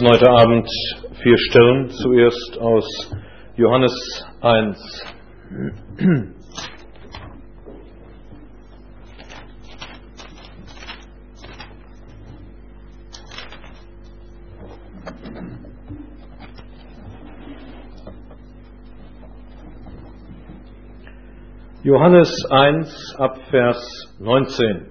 lesen heute Abend 4 Stellen, zuerst aus Johannes 1. Johannes 1 ab Vers 19.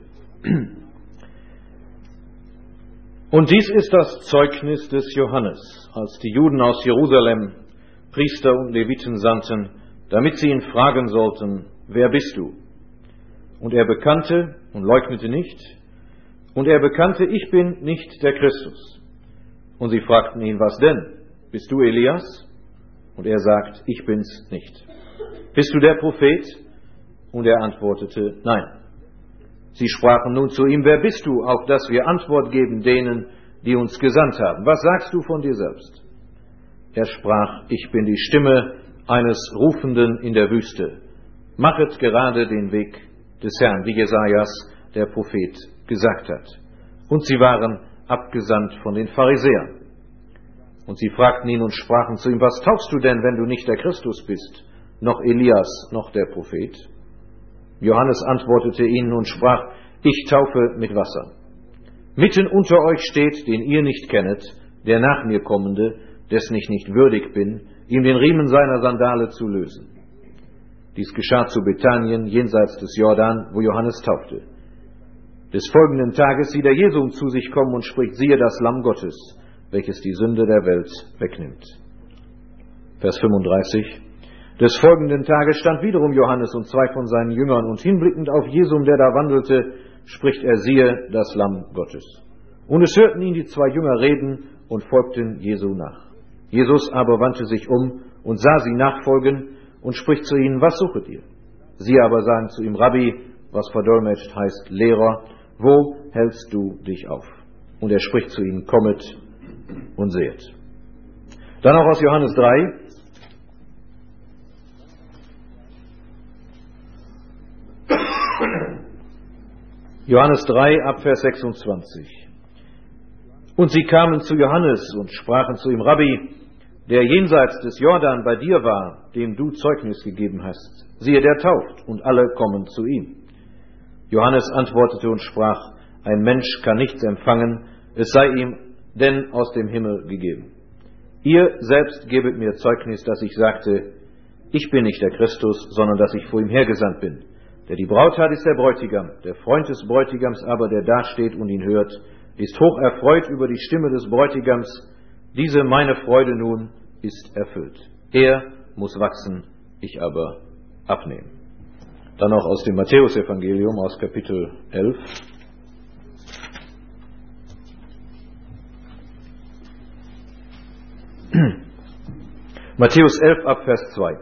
Und dies ist das Zeugnis des Johannes, als die Juden aus Jerusalem Priester und Leviten sandten, damit sie ihn fragen sollten, wer bist du? Und er bekannte und leugnete nicht, und er bekannte, ich bin nicht der Christus. Und sie fragten ihn, was denn? Bist du Elias? Und er sagt, ich bin's nicht. Bist du der Prophet? Und er antwortete, nein. Sie sprachen nun zu ihm, wer bist du, auf dass wir Antwort geben denen, die uns gesandt haben? Was sagst du von dir selbst? Er sprach, ich bin die Stimme eines Rufenden in der Wüste. Machet gerade den Weg des Herrn, wie Jesajas, der Prophet, gesagt hat. Und sie waren abgesandt von den Pharisäern. Und sie fragten ihn und sprachen zu ihm, was taufst du denn, wenn du nicht der Christus bist, noch Elias, noch der Prophet? Johannes antwortete ihnen und sprach, ich taufe mit Wasser. Mitten unter euch steht, den ihr nicht kennet, der nach mir kommende, dessen ich nicht würdig bin, ihm den Riemen seiner Sandale zu lösen. Dies geschah zu Bethanien, jenseits des Jordan, wo Johannes taufte. Des folgenden Tages sieht er Jesum zu sich kommen und spricht, siehe das Lamm Gottes, welches die Sünde der Welt wegnimmt. Vers 35. Des folgenden Tages stand wiederum Johannes und 2 von seinen Jüngern, und hinblickend auf Jesum, der da wandelte, spricht er, siehe, das Lamm Gottes. Und es hörten ihn die 2 Jünger reden und folgten Jesu nach. Jesus aber wandte sich um und sah sie nachfolgen und spricht zu ihnen, was suchet ihr? Sie aber sagen zu ihm, Rabbi, was verdolmetscht heißt Lehrer, wo hältst du dich auf? Und er spricht zu ihnen, kommet und sehet. Dann auch aus Johannes 3. Johannes 3, ab Vers 26. Und sie kamen zu Johannes und sprachen zu ihm, Rabbi, der jenseits des Jordan bei dir war, dem du Zeugnis gegeben hast, siehe, der tauft, und alle kommen zu ihm. Johannes antwortete und sprach, ein Mensch kann nichts empfangen, es sei ihm denn aus dem Himmel gegeben. Ihr selbst gebet mir Zeugnis, dass ich sagte, ich bin nicht der Christus, sondern dass ich vor ihm hergesandt bin. Der die Braut hat, ist der Bräutigam. Der Freund des Bräutigams aber, der dasteht und ihn hört, ist hoch erfreut über die Stimme des Bräutigams. Diese meine Freude nun ist erfüllt. Er muss wachsen, ich aber abnehmen. Dann noch aus dem Matthäusevangelium, aus Kapitel 11. Matthäus 11 ab Vers 2.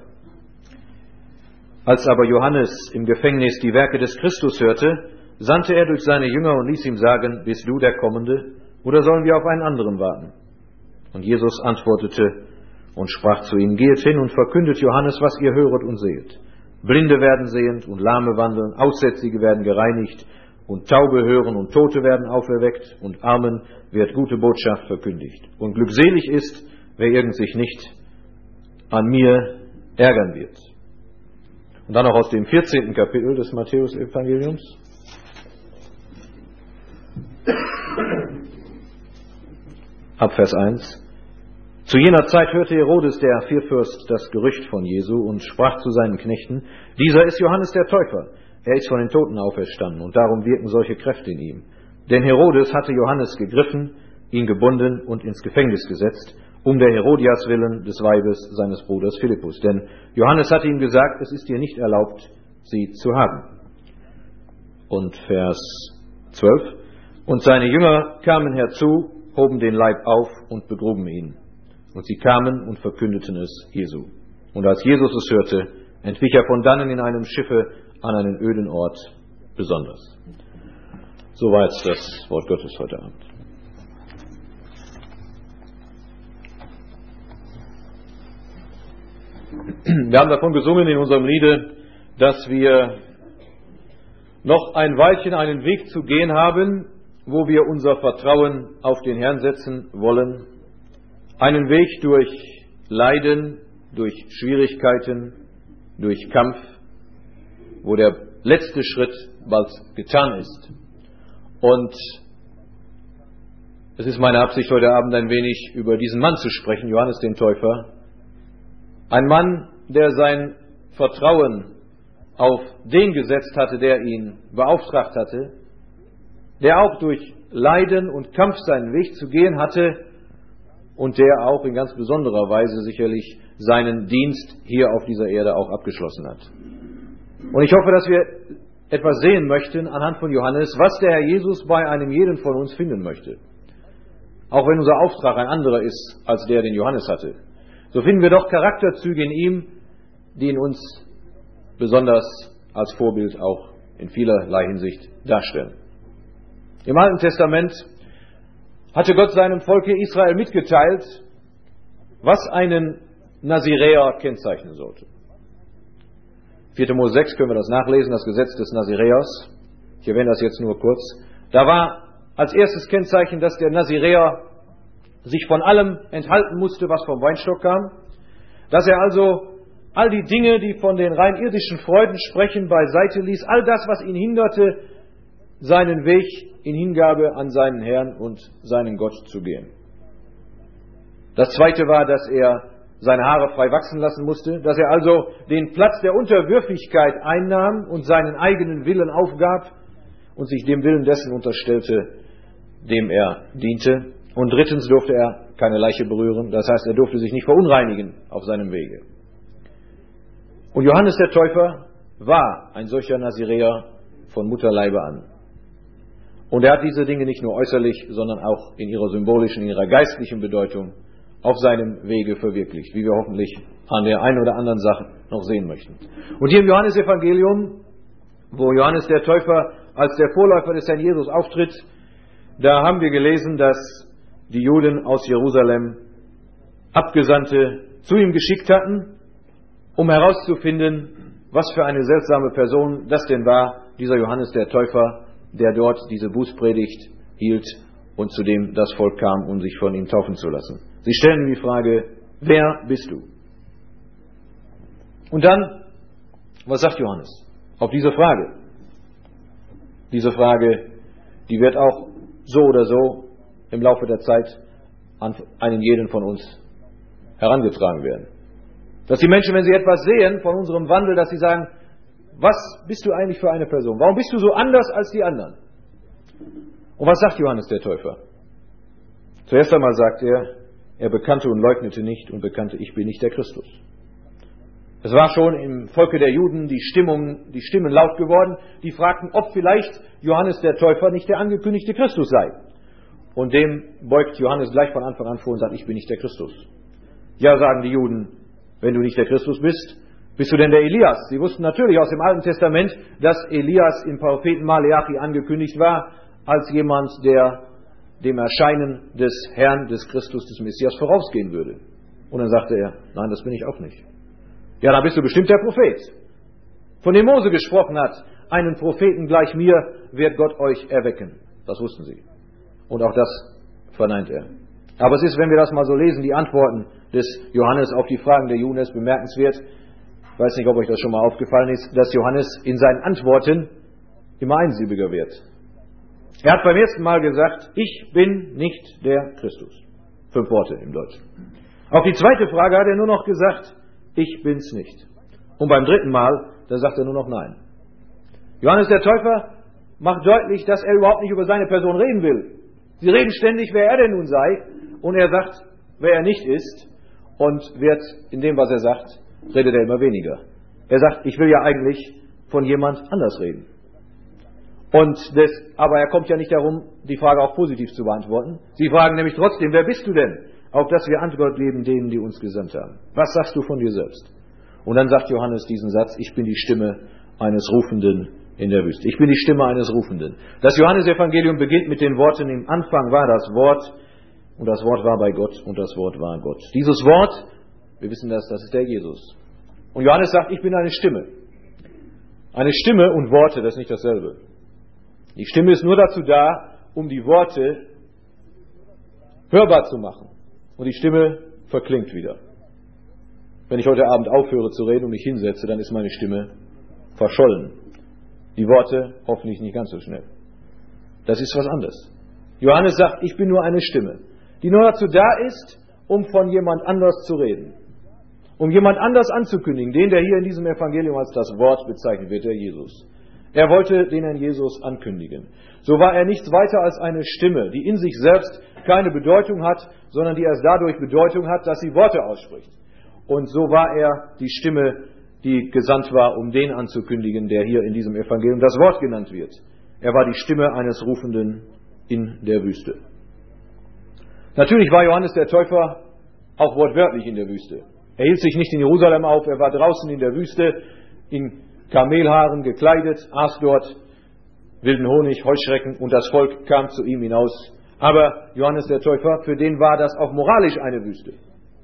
Als aber Johannes im Gefängnis die Werke des Christus hörte, sandte er durch seine Jünger und ließ ihm sagen, bist du der Kommende, oder sollen wir auf einen anderen warten? Und Jesus antwortete und sprach zu ihnen, geht hin und verkündet Johannes, was ihr höret und sehet. Blinde werden sehend und Lahme wandeln, Aussätzige werden gereinigt und Taube hören und Tote werden auferweckt und Armen wird gute Botschaft verkündigt. Und glückselig ist, wer irgend sich nicht an mir ärgern wird. Und dann noch aus dem 14. Kapitel des Matthäus-Evangeliums. Ab Vers 1. Zu jener Zeit hörte Herodes, der Vierfürst, das Gerücht von Jesu und sprach zu seinen Knechten, dieser ist Johannes der Täufer, er ist von den Toten auferstanden und darum wirken solche Kräfte in ihm. Denn Herodes hatte Johannes gegriffen, ihn gebunden und ins Gefängnis gesetzt, um der Herodias willen des Weibes seines Bruders Philippus. Denn Johannes hatte ihm gesagt, es ist dir nicht erlaubt, sie zu haben. Und Vers 12. Und seine Jünger kamen herzu, hoben den Leib auf und begruben ihn. Und sie kamen und verkündeten es Jesu. Und als Jesus es hörte, entwich er von dannen in einem Schiffe an einen öden Ort besonders. Soweit das Wort Gottes heute Abend. Wir haben davon gesungen in unserem Liede, dass wir noch ein Weilchen einen Weg zu gehen haben, wo wir unser Vertrauen auf den Herrn setzen wollen einen Weg durch Leiden, durch Schwierigkeiten, durch Kampf, wo der letzte Schritt bald getan ist. Und es ist meine Absicht, heute Abend ein wenig über diesen Mann zu sprechen, Johannes den Täufer. Ein Mann, der sein Vertrauen auf den gesetzt hatte, der ihn beauftragt hatte, der auch durch Leiden und Kampf seinen Weg zu gehen hatte und der auch in ganz besonderer Weise sicherlich seinen Dienst hier auf dieser Erde auch abgeschlossen hat. Und ich hoffe, dass wir etwas sehen möchten anhand von Johannes, was der Herr Jesus bei einem jeden von uns finden möchte. Auch wenn unser Auftrag ein anderer ist als der, den Johannes hatte, so finden wir doch Charakterzüge in ihm, die in uns besonders als Vorbild auch in vielerlei Hinsicht darstellen. Im Alten Testament hatte Gott seinem Volke Israel mitgeteilt, was einen Naziräer kennzeichnen sollte. 4. Mose 6 können wir das nachlesen, das Gesetz des Naziräers. Ich erwähne das jetzt nur kurz. Da war als erstes Kennzeichen, dass der Naziräer sich von allem enthalten musste, was vom Weinstock kam, dass er also all die Dinge, die von den rein irdischen Freuden sprechen, beiseite ließ, all das, was ihn hinderte, seinen Weg in Hingabe an seinen Herrn und seinen Gott zu gehen. Das Zweite war, dass er seine Haare frei wachsen lassen musste, dass er also den Platz der Unterwürfigkeit einnahm und seinen eigenen Willen aufgab und sich dem Willen dessen unterstellte, dem er diente. Und drittens durfte er keine Leiche berühren, das heißt, er durfte sich nicht verunreinigen auf seinem Wege. Und Johannes der Täufer war ein solcher Naziräer von Mutterleibe an. Und er hat diese Dinge nicht nur äußerlich, sondern auch in ihrer symbolischen, in ihrer geistlichen Bedeutung auf seinem Wege verwirklicht, wie wir hoffentlich an der einen oder anderen Sache noch sehen möchten. Und hier im Johannesevangelium, wo Johannes der Täufer als der Vorläufer des Herrn Jesus auftritt, da haben wir gelesen, dass die Juden aus Jerusalem Abgesandte zu ihm geschickt hatten, um herauszufinden, was für eine seltsame Person das denn war, dieser Johannes der Täufer, der dort diese Bußpredigt hielt und zu dem das Volk kam, um sich von ihm taufen zu lassen. Sie stellen die Frage, wer bist du? Und dann, was sagt Johannes auf diese Frage? Diese Frage, die wird auch so oder so im Laufe der Zeit an einen jeden von uns herangetragen werden. Dass die Menschen, wenn sie etwas sehen von unserem Wandel, dass sie sagen, was bist du eigentlich für eine Person? Warum bist du so anders als die anderen? Und was sagt Johannes der Täufer? Zuerst einmal sagt er bekannte und leugnete nicht und bekannte, ich bin nicht der Christus. Es war schon im Volke der Juden die Stimmen laut geworden, die fragten, ob vielleicht Johannes der Täufer nicht der angekündigte Christus sei. Und dem beugt Johannes gleich von Anfang an vor und sagt, ich bin nicht der Christus. Ja, sagen die Juden, wenn du nicht der Christus bist, bist du denn der Elias? Sie wussten natürlich aus dem Alten Testament, dass Elias im Propheten Maleachi angekündigt war, als jemand, der dem Erscheinen des Herrn, des Christus, des Messias vorausgehen würde. Und dann sagte er, nein, das bin ich auch nicht. Ja, dann bist du bestimmt der Prophet, von dem Mose gesprochen hat, einen Propheten gleich mir wird Gott euch erwecken. Das wussten sie. Und auch das verneint er. Aber es ist, wenn wir das mal so lesen, die Antworten des Johannes auf die Fragen der Juden ist bemerkenswert. Ich weiß nicht, ob euch das schon mal aufgefallen ist, dass Johannes in seinen Antworten immer einsilbiger wird. Er hat beim ersten Mal gesagt, ich bin nicht der Christus. 5 Worte im Deutschen. Auf die zweite Frage hat er nur noch gesagt, ich bin's nicht. Und beim dritten Mal, da sagt er nur noch nein. Johannes der Täufer macht deutlich, dass er überhaupt nicht über seine Person reden will. Sie reden ständig, wer er denn nun sei, und er sagt, wer er nicht ist, und wird in dem, was er sagt, redet er immer weniger. Er sagt, ich will ja eigentlich von jemand anders reden. Aber er kommt ja nicht darum, die Frage auch positiv zu beantworten. Sie fragen nämlich trotzdem, wer bist du denn? Auf das wir Antwort geben denen, die uns gesandt haben. Was sagst du von dir selbst? Und dann sagt Johannes diesen Satz, ich bin die Stimme eines Rufenden in der Wüste. Ich bin die Stimme eines Rufenden. Das Johannesevangelium beginnt mit den Worten, im Anfang war das Wort, und das Wort war bei Gott, und das Wort war Gott. Dieses Wort, wir wissen das ist der Jesus. Und Johannes sagt, ich bin eine Stimme. Eine Stimme und Worte, das ist nicht dasselbe. Die Stimme ist nur dazu da, um die Worte hörbar zu machen. und die Stimme verklingt wieder. Wenn ich heute Abend aufhöre zu reden und mich hinsetze, dann ist meine Stimme verschollen. Die Worte hoffentlich nicht ganz so schnell. Das ist was anderes. Johannes sagt, ich bin nur eine Stimme, die nur dazu da ist, um von jemand anders zu reden. Um jemand anders anzukündigen, den, der hier in diesem Evangelium als das Wort bezeichnet wird, der Jesus. Er wollte den Herrn Jesus ankündigen. So war er nichts weiter als eine Stimme, die in sich selbst keine Bedeutung hat, sondern die erst dadurch Bedeutung hat, dass sie Worte ausspricht. Und so war er die Stimme, die gesandt war, um den anzukündigen, der hier in diesem Evangelium das Wort genannt wird. Er war die Stimme eines Rufenden in der Wüste. Natürlich war Johannes der Täufer auch wortwörtlich in der Wüste. Er hielt sich nicht in Jerusalem auf, er war draußen in der Wüste, in Kamelhaaren gekleidet, aß dort wilden Honig, Heuschrecken und das Volk kam zu ihm hinaus. Aber Johannes der Täufer, für den war das auch moralisch eine Wüste.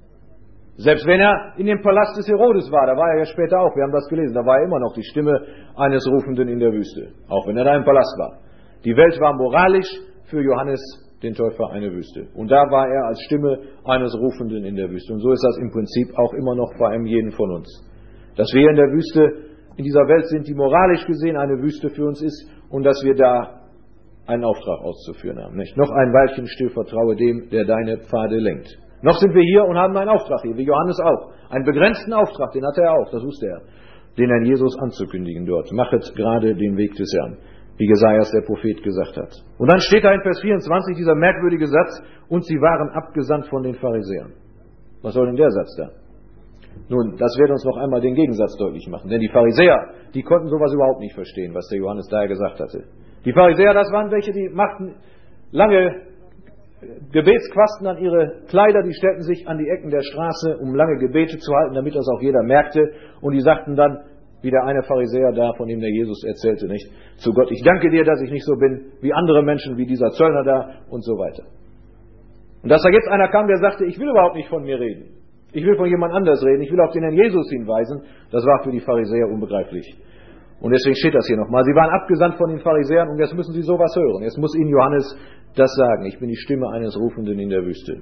Selbst wenn er in dem Palast des Herodes war, da war er ja später auch, wir haben das gelesen, da war er immer noch die Stimme eines Rufenden in der Wüste, auch wenn er da im Palast war. Die Welt war moralisch für Johannes den Täufer eine Wüste. Und da war er als Stimme eines Rufenden in der Wüste. Und so ist das im Prinzip auch immer noch bei einem jeden von uns. Dass wir in der Wüste, in dieser Welt sind, die moralisch gesehen eine Wüste für uns ist und dass wir da einen Auftrag auszuführen haben. Nicht? Noch ein Weilchen still vertraue dem, der deine Pfade lenkt. Noch sind wir hier und haben einen Auftrag hier, wie Johannes auch. Einen begrenzten Auftrag, den hatte er auch, das wusste er. Den Herrn Jesus anzukündigen dort. Machet gerade den Weg des Herrn, wie Jesajas der Prophet gesagt hat. Und dann steht da in Vers 24 dieser merkwürdige Satz, und sie waren abgesandt von den Pharisäern. Was soll denn der Satz da? Nun, das wird uns noch einmal den Gegensatz deutlich machen. Denn die Pharisäer, die konnten sowas überhaupt nicht verstehen, was der Johannes daher gesagt hatte. Die Pharisäer, das waren welche, die machten lange Gebetsquasten an ihre Kleider, die stellten sich an die Ecken der Straße, um lange Gebete zu halten, damit das auch jeder merkte. Und die sagten dann, wie der eine Pharisäer da, von dem der Jesus erzählte, nicht? Zu Gott, ich danke dir, dass ich nicht so bin wie andere Menschen, wie dieser Zöllner da und so weiter. Und dass da jetzt einer kam, der sagte, ich will überhaupt nicht von mir reden. Ich will von jemand anders reden. Ich will auf den Herrn Jesus hinweisen. Das war für die Pharisäer unbegreiflich. Und deswegen steht das hier nochmal. Sie waren abgesandt von den Pharisäern und jetzt müssen sie sowas hören. Jetzt muss ihnen Johannes das sagen. Ich bin die Stimme eines Rufenden in der Wüste.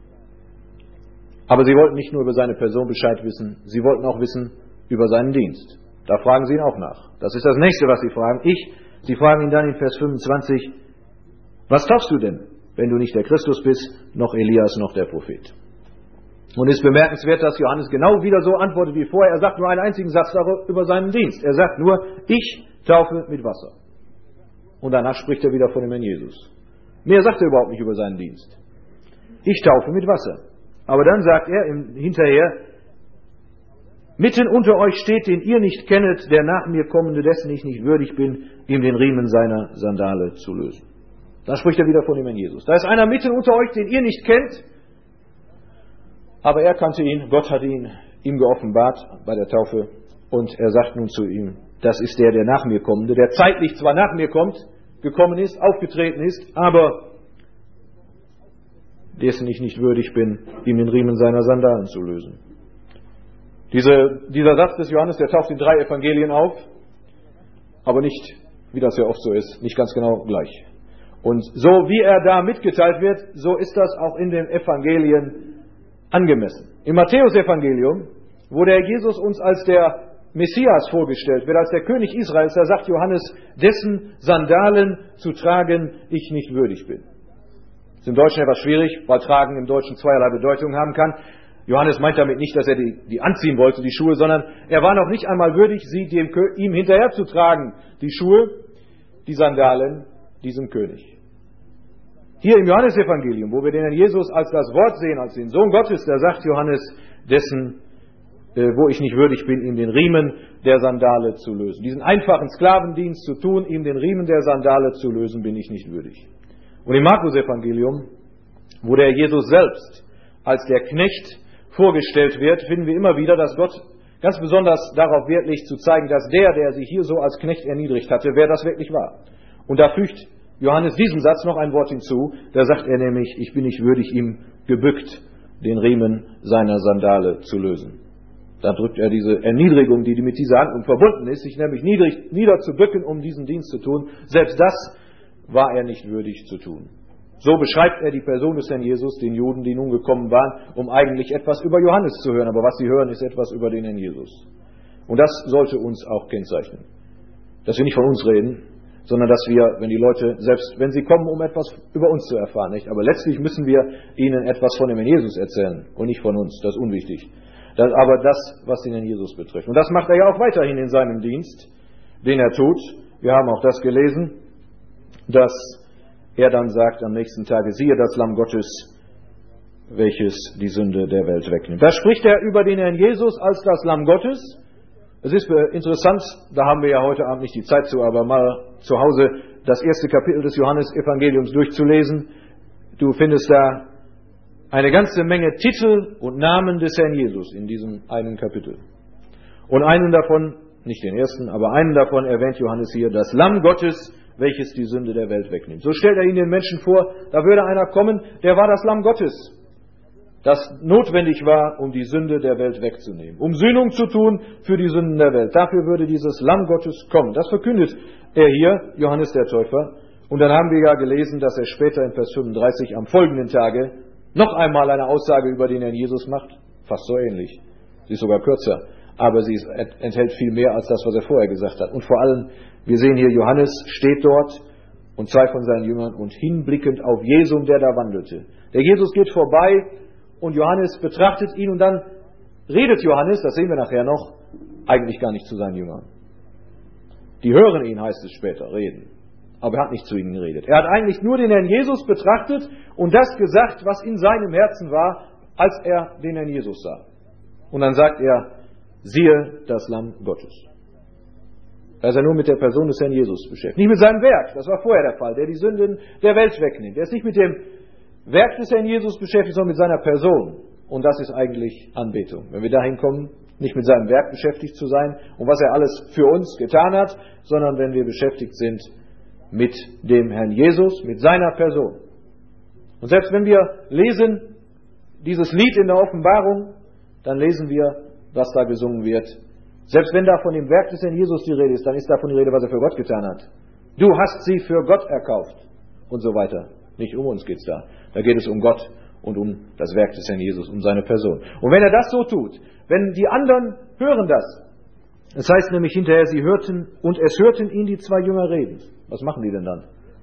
Aber sie wollten nicht nur über seine Person Bescheid wissen, sie wollten auch wissen über seinen Dienst. Da fragen sie ihn auch nach. Das ist das Nächste, was sie fragen. Sie fragen ihn dann in Vers 25, was taufst du denn, wenn du nicht der Christus bist, noch Elias, noch der Prophet? Und es ist bemerkenswert, dass Johannes genau wieder so antwortet wie vorher. Er sagt nur einen einzigen Satz über seinen Dienst. Er sagt nur, ich taufe mit Wasser. Und danach spricht er wieder von dem Herrn Jesus. Mehr sagt er überhaupt nicht über seinen Dienst. Ich taufe mit Wasser. Aber dann sagt er hinterher, mitten unter euch steht, den ihr nicht kennet, der nach mir kommende, dessen ich nicht würdig bin, ihm den Riemen seiner Sandale zu lösen. Da spricht er wieder von dem Herrn Jesus. Da ist einer mitten unter euch, den ihr nicht kennt, aber er kannte ihn, Gott hat ihn ihm geoffenbart bei der Taufe und er sagt nun zu ihm, das ist der nach mir kommende, der zeitlich zwar nach mir gekommen ist, aufgetreten ist, aber dessen ich nicht würdig bin, ihm den Riemen seiner Sandalen zu lösen. Dieser Satz des Johannes, der taucht in 3 Evangelien auf, aber nicht, wie das ja oft so ist, nicht ganz genau gleich. Und so wie er da mitgeteilt wird, so ist das auch in den Evangelien angemessen. Im Matthäus-Evangelium, wo der Jesus uns als der Messias vorgestellt wird, als der König Israels, da sagt Johannes, dessen Sandalen zu tragen ich nicht würdig bin. Das ist im Deutschen etwas schwierig, weil tragen im Deutschen zweierlei Bedeutung haben kann. Johannes meint damit nicht, dass er die anziehen wollte, die Schuhe, sondern er war noch nicht einmal würdig, sie ihm hinterher zu tragen, die Schuhe, die Sandalen, diesem König. Hier im Johannesevangelium, wo wir den Herrn Jesus als das Wort sehen, als den Sohn Gottes, da sagt Johannes, dessen, wo ich nicht würdig bin, ihm den Riemen der Sandale zu lösen. Diesen einfachen Sklavendienst zu tun, ihm den Riemen der Sandale zu lösen, bin ich nicht würdig. Und im Markus-Evangelium, wo der Jesus selbst als der Knecht vorgestellt wird, finden wir immer wieder, dass Gott ganz besonders darauf Wert legt, zu zeigen, dass der sich hier so als Knecht erniedrigt hatte, wer das wirklich war. Und da fügt Johannes diesem Satz noch ein Wort hinzu, da sagt er nämlich, ich bin nicht würdig, ihm gebückt den Riemen seiner Sandale zu lösen. Da drückt er diese Erniedrigung, die mit dieser Handlung verbunden ist, sich nämlich niederzubücken, um diesen Dienst zu tun. Selbst das war er nicht würdig zu tun. So beschreibt er die Person des Herrn Jesus, den Juden, die nun gekommen waren, um eigentlich etwas über Johannes zu hören. Aber was sie hören, ist etwas über den Herrn Jesus. Und das sollte uns auch kennzeichnen. Dass wir nicht von uns reden, sondern dass wir, wenn die Leute, selbst wenn sie kommen, um etwas über uns zu erfahren, nicht? Aber letztlich müssen wir ihnen etwas von dem Herrn Jesus erzählen und nicht von uns. Das ist unwichtig. Aber das, was den Herrn Jesus betrifft. Und das macht er ja auch weiterhin in seinem Dienst, den er tut. Wir haben auch das gelesen, dass er dann sagt am nächsten Tage, siehe das Lamm Gottes, welches die Sünde der Welt wegnimmt. Da spricht er über den Herrn Jesus als das Lamm Gottes. Es ist interessant, da haben wir ja heute Abend nicht die Zeit zu, aber mal zu Hause das erste Kapitel des Johannesevangeliums durchzulesen. Du findest da eine ganze Menge Titel und Namen des Herrn Jesus in diesem einen Kapitel. Und einen davon, nicht den ersten, aber einen davon erwähnt Johannes hier, das Lamm Gottes, welches die Sünde der Welt wegnimmt. So stellt er ihn den Menschen vor, da würde einer kommen, der war das Lamm Gottes, das notwendig war, um die Sünde der Welt wegzunehmen, um Sühnung zu tun für die Sünden der Welt. Dafür würde dieses Lamm Gottes kommen. Das verkündet er hier, Johannes der Täufer. Und dann haben wir ja gelesen, dass er später in Vers 35 am folgenden Tage noch einmal eine Aussage über den Herrn Jesus macht. Fast so ähnlich. Sie ist sogar kürzer. Aber sie enthält viel mehr als das, was er vorher gesagt hat. Und vor allem, wir sehen hier, Johannes steht dort und zwei von seinen Jüngern und hinblickend auf Jesum, der da wandelte. Der Jesus geht vorbei und Johannes betrachtet ihn und dann redet Johannes, das sehen wir nachher noch, eigentlich gar nicht zu seinen Jüngern. Die hören ihn, heißt es später, reden. Aber er hat nicht zu ihnen geredet. Er hat eigentlich nur den Herrn Jesus betrachtet und das gesagt, was in seinem Herzen war, als er den Herrn Jesus sah. Und dann sagt er, siehe das Lamm Gottes. Da ist er nur mit der Person des Herrn Jesus beschäftigt. Nicht mit seinem Werk, das war vorher der Fall, der die Sünden der Welt wegnimmt. Er ist nicht mit dem Werk des Herrn Jesus beschäftigt, sondern mit seiner Person. Und das ist eigentlich Anbetung. Wenn wir dahin kommen, nicht mit seinem Werk beschäftigt zu sein und was er alles für uns getan hat, sondern wenn wir beschäftigt sind mit dem Herrn Jesus, mit seiner Person. Und selbst wenn wir lesen dieses Lied in der Offenbarung, dann lesen wir, was da gesungen wird. Selbst wenn da von dem Werk des Herrn Jesus die Rede ist, dann ist davon die Rede, was er für Gott getan hat. Du hast sie für Gott erkauft und so weiter. Nicht um uns geht's da. Da geht es um Gott und um das Werk des Herrn Jesus, um seine Person. Und wenn er das so tut, wenn die anderen hören das, das heißt nämlich hinterher, sie hörten und es hörten ihn die zwei Jünger reden. Was machen die denn dann?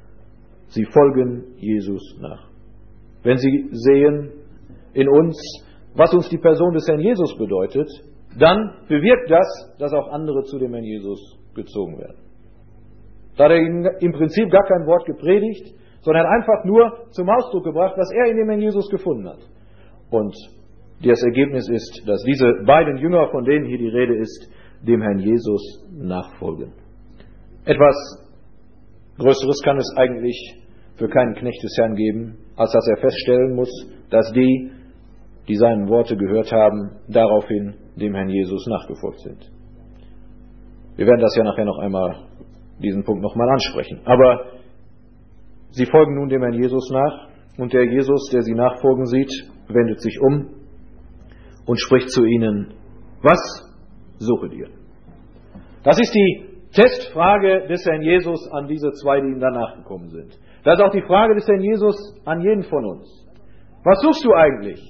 Sie folgen Jesus nach. Wenn sie sehen in uns, was uns die Person des Herrn Jesus bedeutet, dann bewirkt das, dass auch andere zu dem Herrn Jesus gezogen werden. Da hat er ihnen im Prinzip gar kein Wort gepredigt, sondern einfach nur zum Ausdruck gebracht, was er in dem Herrn Jesus gefunden hat. Und das Ergebnis ist, dass diese beiden Jünger, von denen hier die Rede ist, dem Herrn Jesus nachfolgen. Etwas Größeres kann es eigentlich für keinen Knecht des Herrn geben, als dass er feststellen muss, dass die seine Worte gehört haben, daraufhin dem Herrn Jesus nachgefolgt sind. Wir werden das ja nachher noch einmal, diesen Punkt nochmal ansprechen. Aber sie folgen nun dem Herrn Jesus nach und der Jesus, der sie nachfolgen sieht, wendet sich um und spricht zu ihnen, was suchet ihr? Das ist die Testfrage des Herrn Jesus an diese zwei, die ihm danach gekommen sind. Das ist auch die Frage des Herrn Jesus an jeden von uns. Was suchst du eigentlich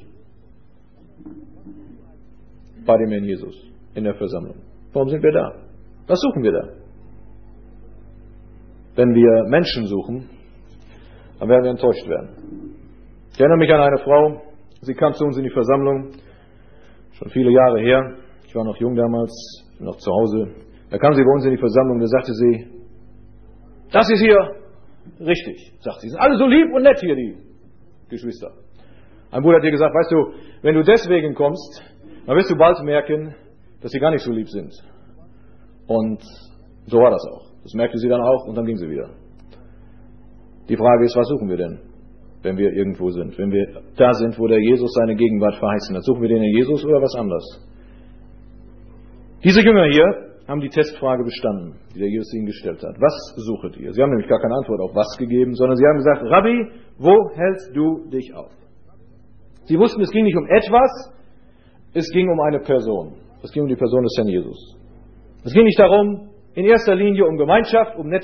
bei dem Herrn Jesus in der Versammlung? Warum sind wir da? Was suchen wir da? Wenn wir Menschen suchen, dann werden wir enttäuscht werden. Ich erinnere mich an eine Frau, sie kam zu uns in die Versammlung, schon viele Jahre her, ich war noch jung damals, noch zu Hause. Da kam sie bei uns in die Versammlung, da sagte sie, das ist hier richtig, sagt sie. Sind alle so lieb und nett hier, die Geschwister. Ein Bruder hat ihr gesagt, weißt du, wenn du deswegen kommst, dann wirst du bald merken, dass sie gar nicht so lieb sind. Und so war das auch. Das merkte sie dann auch und dann ging sie wieder. Die Frage ist, was suchen wir denn, wenn wir irgendwo sind? Wenn wir da sind, wo der Jesus seine Gegenwart verheißen hat, suchen wir den in Jesus oder was anderes? Diese Jünger hier haben die Testfrage bestanden, die der Jesus ihnen gestellt hat. Was suchet ihr? Sie haben nämlich gar keine Antwort auf was gegeben, sondern sie haben gesagt, Rabbi, wo hältst du dich auf? Sie wussten, es ging nicht um etwas, es ging um eine Person. Es ging um die Person des Herrn Jesus. Es ging nicht darum, in erster Linie um Gemeinschaft, um nette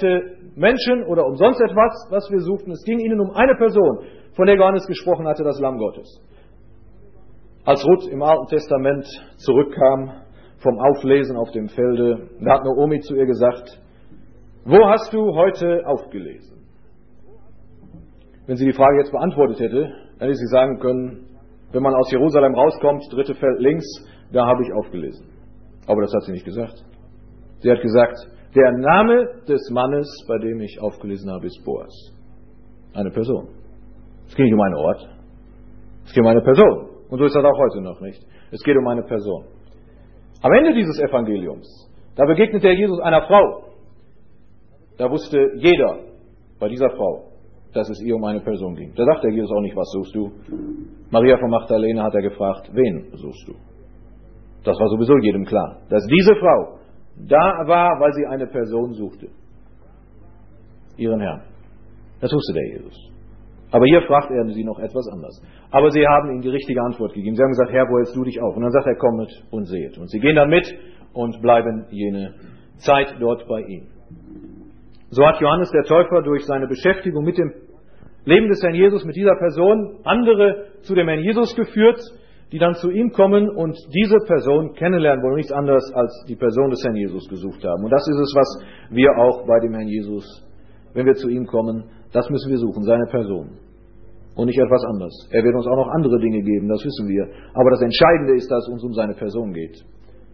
Menschen oder um sonst etwas, was wir suchten. Es ging ihnen um eine Person, von der Johannes gesprochen hatte, das Lamm Gottes. Als Ruth im Alten Testament zurückkam vom Auflesen auf dem Felde, da hat Naomi zu ihr gesagt: Wo hast du heute aufgelesen? Wenn sie die Frage jetzt beantwortet hätte, dann hätte sie sagen können, wenn man aus Jerusalem rauskommt, 3. Feld links, da habe ich aufgelesen. Aber das hat sie nicht gesagt. Sie hat gesagt, der Name des Mannes, bei dem ich aufgelesen habe, ist Boas. Eine Person. Es geht nicht um einen Ort. Es geht um eine Person. Und so ist das auch heute noch nicht. Es geht um eine Person. Am Ende dieses Evangeliums, da begegnete Jesus einer Frau. Da wusste jeder bei dieser Frau, dass es ihr um eine Person ging. Da sagte Jesus auch nicht, was suchst du? Maria von Magdalena hat er gefragt, wen suchst du? Das war sowieso jedem klar, dass diese Frau da war, weil sie eine Person suchte. Ihren Herrn. Das wusste der Jesus. Aber hier fragt er sie noch etwas anders. Aber sie haben ihm die richtige Antwort gegeben. Sie haben gesagt, Herr, wo hältst du dich auf? Und dann sagt er, kommet und sehet. Und sie gehen dann mit und bleiben jene Zeit dort bei ihm. So hat Johannes der Täufer durch seine Beschäftigung mit dem Leben des Herrn Jesus, mit dieser Person, andere zu dem Herrn Jesus geführt, die dann zu ihm kommen und diese Person kennenlernen wollen, nichts anderes als die Person des Herrn Jesus gesucht haben. Und das ist es, was wir auch bei dem Herrn Jesus, wenn wir zu ihm kommen, das müssen wir suchen, seine Person. Und nicht etwas anderes. Er wird uns auch noch andere Dinge geben, das wissen wir. Aber das Entscheidende ist, dass es uns um seine Person geht.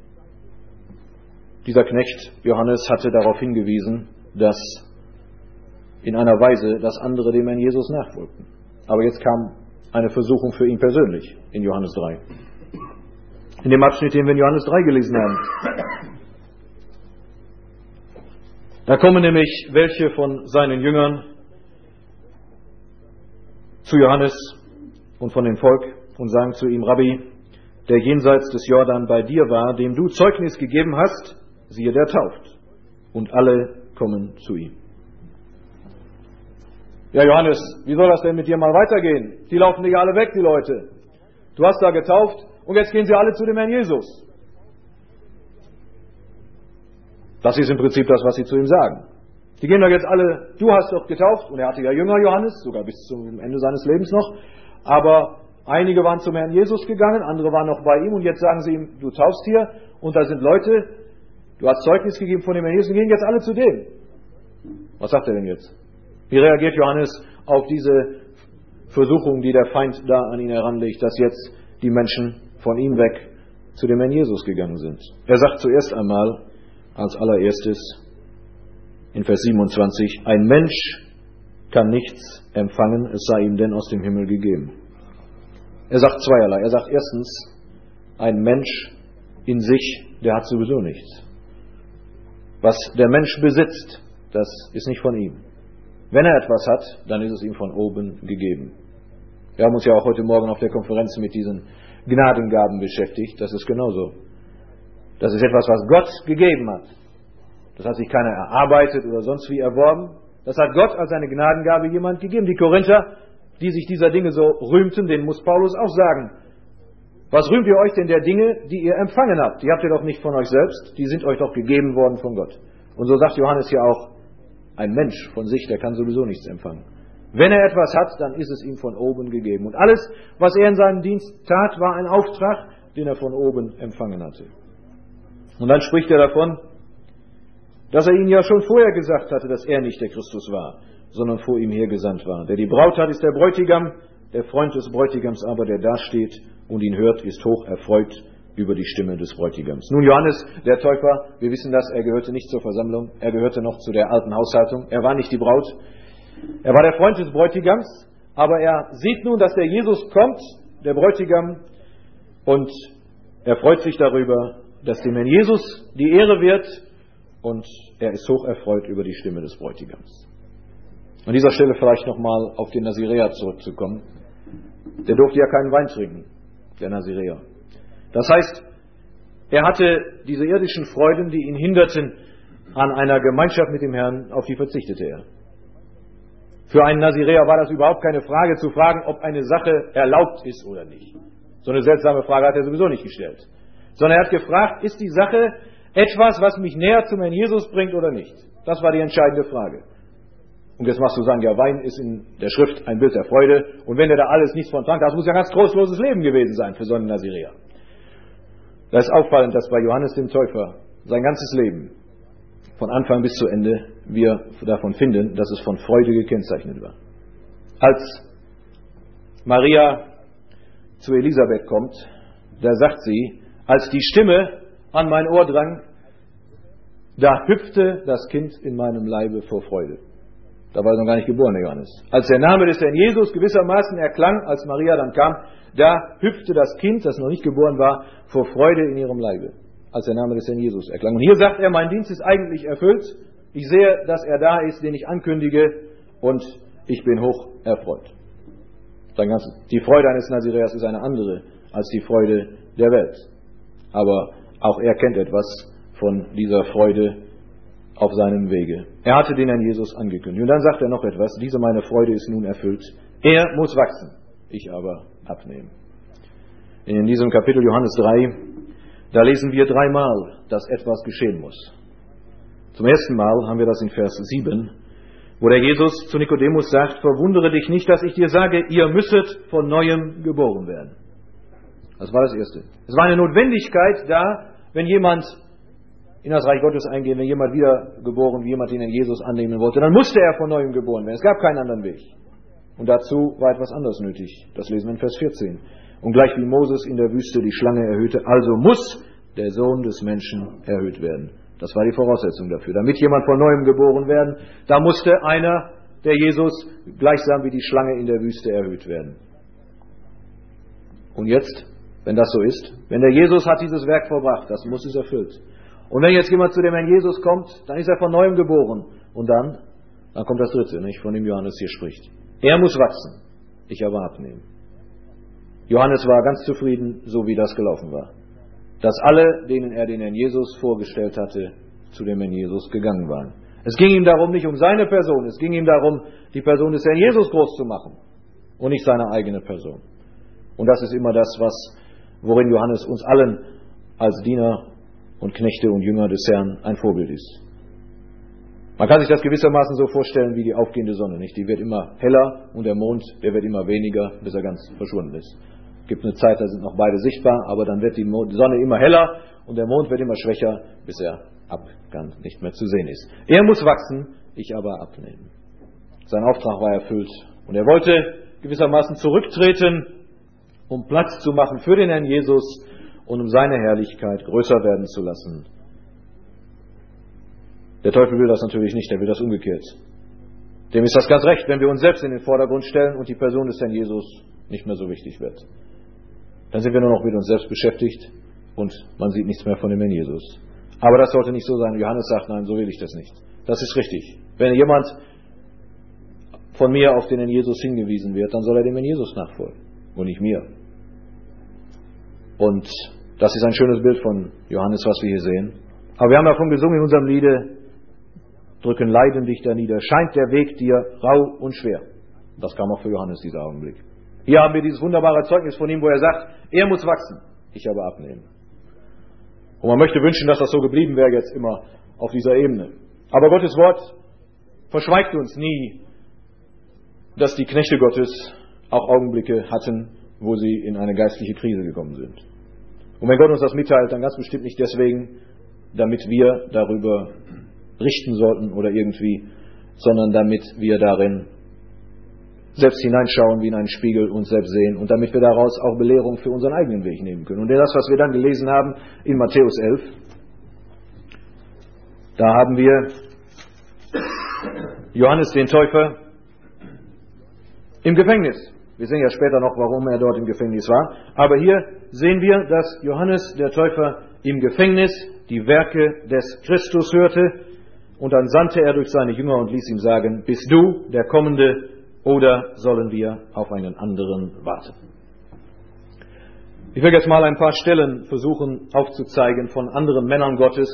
Dieser Knecht Johannes hatte darauf hingewiesen, dass in einer Weise, dass andere dem Herrn Jesus nachfolgten. Aber jetzt kam eine Versuchung für ihn persönlich in Johannes 3. In dem Abschnitt, den wir in Johannes 3 gelesen haben. Da kommen nämlich welche von seinen Jüngern zu Johannes und von dem Volk und sagen zu ihm, Rabbi, der jenseits des Jordan bei dir war, dem du Zeugnis gegeben hast, siehe, der tauft. Und alle kommen zu ihm. Ja, Johannes, wie soll das denn mit dir mal weitergehen? Die laufen nicht alle weg, die Leute. Du hast da getauft und jetzt gehen sie alle zu dem Herrn Jesus. Das ist im Prinzip das, was sie zu ihm sagen. Die gehen doch jetzt alle, du hast doch getauft, und er hatte ja Jünger, Johannes, sogar bis zum Ende seines Lebens noch, aber einige waren zum Herrn Jesus gegangen, andere waren noch bei ihm, und jetzt sagen sie ihm, du taufst hier, und da sind Leute, du hast Zeugnis gegeben von dem Herrn Jesus, und gehen jetzt alle zu dem. Was sagt er denn jetzt? Wie reagiert Johannes auf diese Versuchung, die der Feind da an ihn heranlegt, dass jetzt die Menschen von ihm weg zu dem Herrn Jesus gegangen sind? Er sagt zuerst einmal, als allererstes, in Vers 27, ein Mensch kann nichts empfangen, es sei ihm denn aus dem Himmel gegeben. Er sagt zweierlei. Er sagt erstens, ein Mensch in sich, der hat sowieso nichts. Was der Mensch besitzt, das ist nicht von ihm. Wenn er etwas hat, dann ist es ihm von oben gegeben. Wir haben uns ja auch heute Morgen auf der Konferenz mit diesen Gnadengaben beschäftigt. Das ist genauso. Das ist etwas, was Gott gegeben hat. Das hat sich keiner erarbeitet oder sonst wie erworben. Das hat Gott als eine Gnadengabe jemand gegeben. Die Korinther, die sich dieser Dinge so rühmten, denen muss Paulus auch sagen, was rühmt ihr euch denn der Dinge, die ihr empfangen habt? Die habt ihr doch nicht von euch selbst, die sind euch doch gegeben worden von Gott. Und so sagt Johannes hier auch, ein Mensch von sich, der kann sowieso nichts empfangen. Wenn er etwas hat, dann ist es ihm von oben gegeben. Und alles, was er in seinem Dienst tat, war ein Auftrag, den er von oben empfangen hatte. Und dann spricht er davon, dass er ihnen ja schon vorher gesagt hatte, dass er nicht der Christus war, sondern vor ihm hergesandt war. Der die Braut hat, ist der Bräutigam, der Freund des Bräutigams aber, der dasteht und ihn hört, ist hoch erfreut über die Stimme des Bräutigams. Nun, Johannes, der Täufer, wir wissen das, er gehörte nicht zur Versammlung, er gehörte noch zu der alten Haushaltung, er war nicht die Braut, er war der Freund des Bräutigams, aber er sieht nun, dass der Jesus kommt, der Bräutigam, und er freut sich darüber, dass dem Herrn Jesus die Ehre wird, und er ist hoch erfreut über die Stimme des Bräutigams. An dieser Stelle vielleicht nochmal auf den Naziräer zurückzukommen. Der durfte ja keinen Wein trinken, der Naziräer. Das heißt, er hatte diese irdischen Freuden, die ihn hinderten an einer Gemeinschaft mit dem Herrn, auf die verzichtete er. Für einen Naziräer war das überhaupt keine Frage zu fragen, ob eine Sache erlaubt ist oder nicht. So eine seltsame Frage hat er sowieso nicht gestellt. Sondern er hat gefragt, ist die Sache etwas, was mich näher zum Herrn Jesus bringt oder nicht? Das war die entscheidende Frage. Und jetzt machst du sagen, ja, Wein ist in der Schrift ein Bild der Freude. Und wenn er da alles nichts von trank, das muss ja ein ganz trostloses Leben gewesen sein für so einen Nazireer. Da ist auffallend, dass bei Johannes dem Täufer sein ganzes Leben, von Anfang bis zu Ende, wir davon finden, dass es von Freude gekennzeichnet war. Als Maria zu Elisabeth kommt, da sagt sie, als die Stimme an mein Ohr drang, da hüpfte das Kind in meinem Leibe vor Freude. Da war er noch gar nicht geboren, der Johannes. Als der Name des Herrn Jesus gewissermaßen erklang, als Maria dann kam, da hüpfte das Kind, das noch nicht geboren war, vor Freude in ihrem Leibe, als der Name des Herrn Jesus erklang. Und hier sagt er, mein Dienst ist eigentlich erfüllt. Ich sehe, dass er da ist, den ich ankündige, und ich bin hoch erfreut. Die Freude eines Nazireers ist eine andere als die Freude der Welt. Aber auch er kennt etwas von dieser Freude auf seinem Wege. Er hatte den Herrn Jesus angekündigt. Und dann sagt er noch etwas, diese meine Freude ist nun erfüllt. Er muss wachsen, ich aber abnehmen. In diesem Kapitel Johannes 3, da lesen wir 3-mal, dass etwas geschehen muss. Zum ersten Mal haben wir das in Vers 7, wo der Jesus zu Nikodemus sagt, verwundere dich nicht, dass ich dir sage, ihr müsset von Neuem geboren werden. Das war das Erste. Es war eine Notwendigkeit da, wenn jemand in das Reich Gottes eingehen, wenn jemand wiedergeboren, wie jemand den Herrn Jesus annehmen wollte, dann musste er von Neuem geboren werden. Es gab keinen anderen Weg. Und dazu war etwas anderes nötig. Das lesen wir in Vers 14. Und gleich wie Moses in der Wüste die Schlange erhöhte, also muss der Sohn des Menschen erhöht werden. Das war die Voraussetzung dafür. Damit jemand von Neuem geboren werden, da musste einer, der Jesus, gleichsam wie die Schlange in der Wüste erhöht werden. Und jetzt, wenn das so ist, wenn der Jesus hat dieses Werk vollbracht, das muss es erfüllt. Und wenn jetzt jemand zu dem Herrn Jesus kommt, dann ist er von Neuem geboren. Und dann kommt das Dritte, nicht, von dem Johannes hier spricht. Er muss wachsen, ich aber abnehmen. Johannes war ganz zufrieden, so wie das gelaufen war. Dass alle, denen er den Herrn Jesus vorgestellt hatte, zu dem Herrn Jesus gegangen waren. Es ging ihm darum, nicht um seine Person, es ging ihm darum, die Person des Herrn Jesus groß zu machen und nicht seine eigene Person. Und das ist immer das, worin Johannes uns allen als Diener und Knechte und Jünger des Herrn ein Vorbild ist. Man kann sich das gewissermaßen so vorstellen wie die aufgehende Sonne, nicht? Die wird immer heller und der Mond, der wird immer weniger, bis er ganz verschwunden ist. Es gibt eine Zeit, da sind noch beide sichtbar, aber dann wird die Sonne immer heller und der Mond wird immer schwächer, bis er ganz nicht mehr zu sehen ist. Er muss wachsen, ich aber abnehmen. Sein Auftrag war erfüllt und er wollte gewissermaßen zurücktreten, um Platz zu machen für den Herrn Jesus und um seine Herrlichkeit größer werden zu lassen. Der Teufel will das natürlich nicht, er will das umgekehrt. Dem ist das ganz recht, wenn wir uns selbst in den Vordergrund stellen und die Person des Herrn Jesus nicht mehr so wichtig wird. Dann sind wir nur noch mit uns selbst beschäftigt und man sieht nichts mehr von dem Herrn Jesus. Aber das sollte nicht so sein. Johannes sagt, nein, so will ich das nicht. Das ist richtig. Wenn jemand von mir auf den Herrn Jesus hingewiesen wird, dann soll er dem Herrn Jesus nachfolgen und nicht mir. Und das ist ein schönes Bild von Johannes, was wir hier sehen. Aber wir haben davon gesungen in unserem Liede, drücken Leiden dich da nieder, scheint der Weg dir rau und schwer. Das kam auch für Johannes, dieser Augenblick. Hier haben wir dieses wunderbare Zeugnis von ihm, wo er sagt, er muss wachsen, ich aber abnehmen. Und man möchte wünschen, dass das so geblieben wäre jetzt immer auf dieser Ebene. Aber Gottes Wort verschweigt uns nie, dass die Knechte Gottes auch Augenblicke hatten, wo sie in eine geistliche Krise gekommen sind. Und wenn Gott uns das mitteilt, dann ganz bestimmt nicht deswegen, damit wir darüber richten sollten oder irgendwie, sondern damit wir darin selbst hineinschauen wie in einen Spiegel und selbst sehen und damit wir daraus auch Belehrung für unseren eigenen Weg nehmen können. Und das, was wir dann gelesen haben in Matthäus 11, da haben wir Johannes den Täufer im Gefängnis. Wir sehen ja später noch, warum er dort im Gefängnis war. Aber hier sehen wir, dass Johannes der Täufer im Gefängnis die Werke des Christus hörte und dann sandte er durch seine Jünger und ließ ihm sagen, bist du der Kommende oder sollen wir auf einen anderen warten? Ich will jetzt mal ein paar Stellen versuchen aufzuzeigen von anderen Männern Gottes,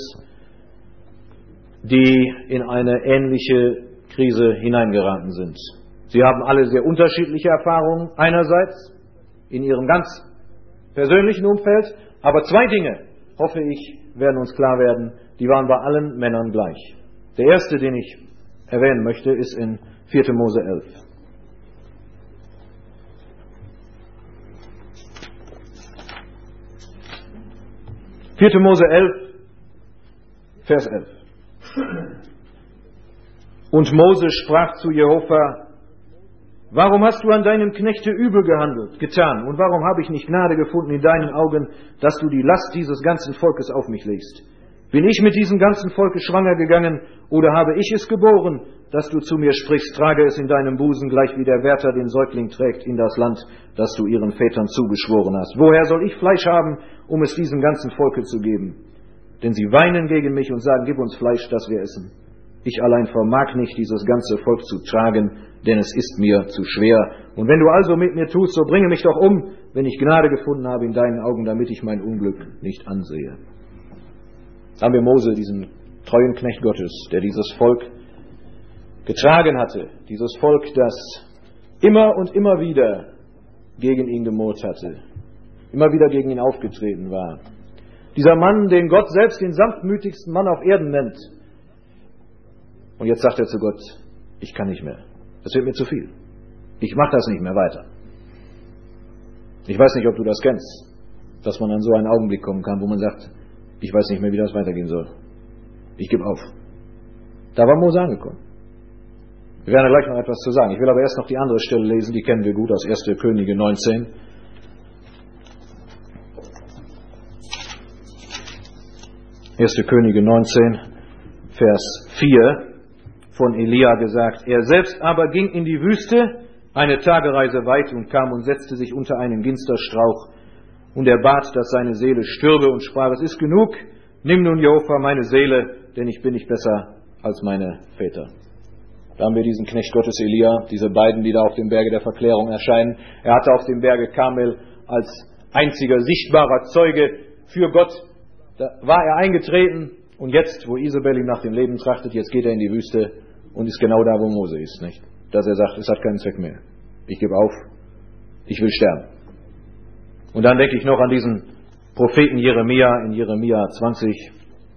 die in eine ähnliche Krise hineingeraten sind. Sie haben alle sehr unterschiedliche Erfahrungen einerseits in ihrem ganz persönlichen Umfeld, aber zwei Dinge, hoffe ich, werden uns klar werden, die waren bei allen Männern gleich. Der erste, den ich erwähnen möchte, ist in 4. Mose 11. 4. Mose 11, Vers 11. Und Mose sprach zu Jehova: Warum hast du an deinem Knechte übel getan? Und warum habe ich nicht Gnade gefunden in deinen Augen, dass du die Last dieses ganzen Volkes auf mich legst? Bin ich mit diesem ganzen Volke schwanger gegangen, oder habe ich es geboren, dass du zu mir sprichst, trage es in deinem Busen, gleich wie der Wärter den Säugling trägt, in das Land, das du ihren Vätern zugeschworen hast? Woher soll ich Fleisch haben, um es diesem ganzen Volke zu geben? Denn sie weinen gegen mich und sagen: Gib uns Fleisch, dass wir essen. Ich allein vermag nicht, dieses ganze Volk zu tragen, denn es ist mir zu schwer. Und wenn du also mit mir tust, so bringe mich doch um, wenn ich Gnade gefunden habe in deinen Augen, damit ich mein Unglück nicht ansehe. Da haben wir Mose, diesen treuen Knecht Gottes, der dieses Volk getragen hatte. Dieses Volk, das immer und immer wieder gegen ihn gemurrt hatte. Immer wieder gegen ihn aufgetreten war. Dieser Mann, den Gott selbst den sanftmütigsten Mann auf Erden nennt. Und jetzt sagt er zu Gott: Ich kann nicht mehr. Das wird mir zu viel. Ich mache das nicht mehr weiter. Ich weiß nicht, ob du das kennst, dass man an so einen Augenblick kommen kann, wo man sagt: Ich weiß nicht mehr, wie das weitergehen soll. Ich gebe auf. Da war Mose angekommen. Wir werden gleich noch etwas zu sagen. Ich will aber erst noch die andere Stelle lesen, die kennen wir gut aus 1. Könige 19. 1. Könige 19, Vers 4, von Elia gesagt: Er selbst aber ging in die Wüste, eine Tagereise weit, und kam und setzte sich unter einen Ginsterstrauch. Und er bat, dass seine Seele stürbe, und sprach: Es ist genug, nimm nun, Jehova, meine Seele, denn ich bin nicht besser als meine Väter. Da haben wir diesen Knecht Gottes Elia, diese beiden, die da auf dem Berge der Verklärung erscheinen. Er hatte auf dem Berge Karmel als einziger sichtbarer Zeuge für Gott, da war er eingetreten, und jetzt, wo Isabel ihm nach dem Leben trachtet, jetzt geht er in die Wüste und ist genau da, wo Mose ist, nicht? Dass er sagt: Es hat keinen Zweck mehr. Ich gebe auf. Ich will sterben. Und dann denke ich noch an diesen Propheten Jeremia in Jeremia 20.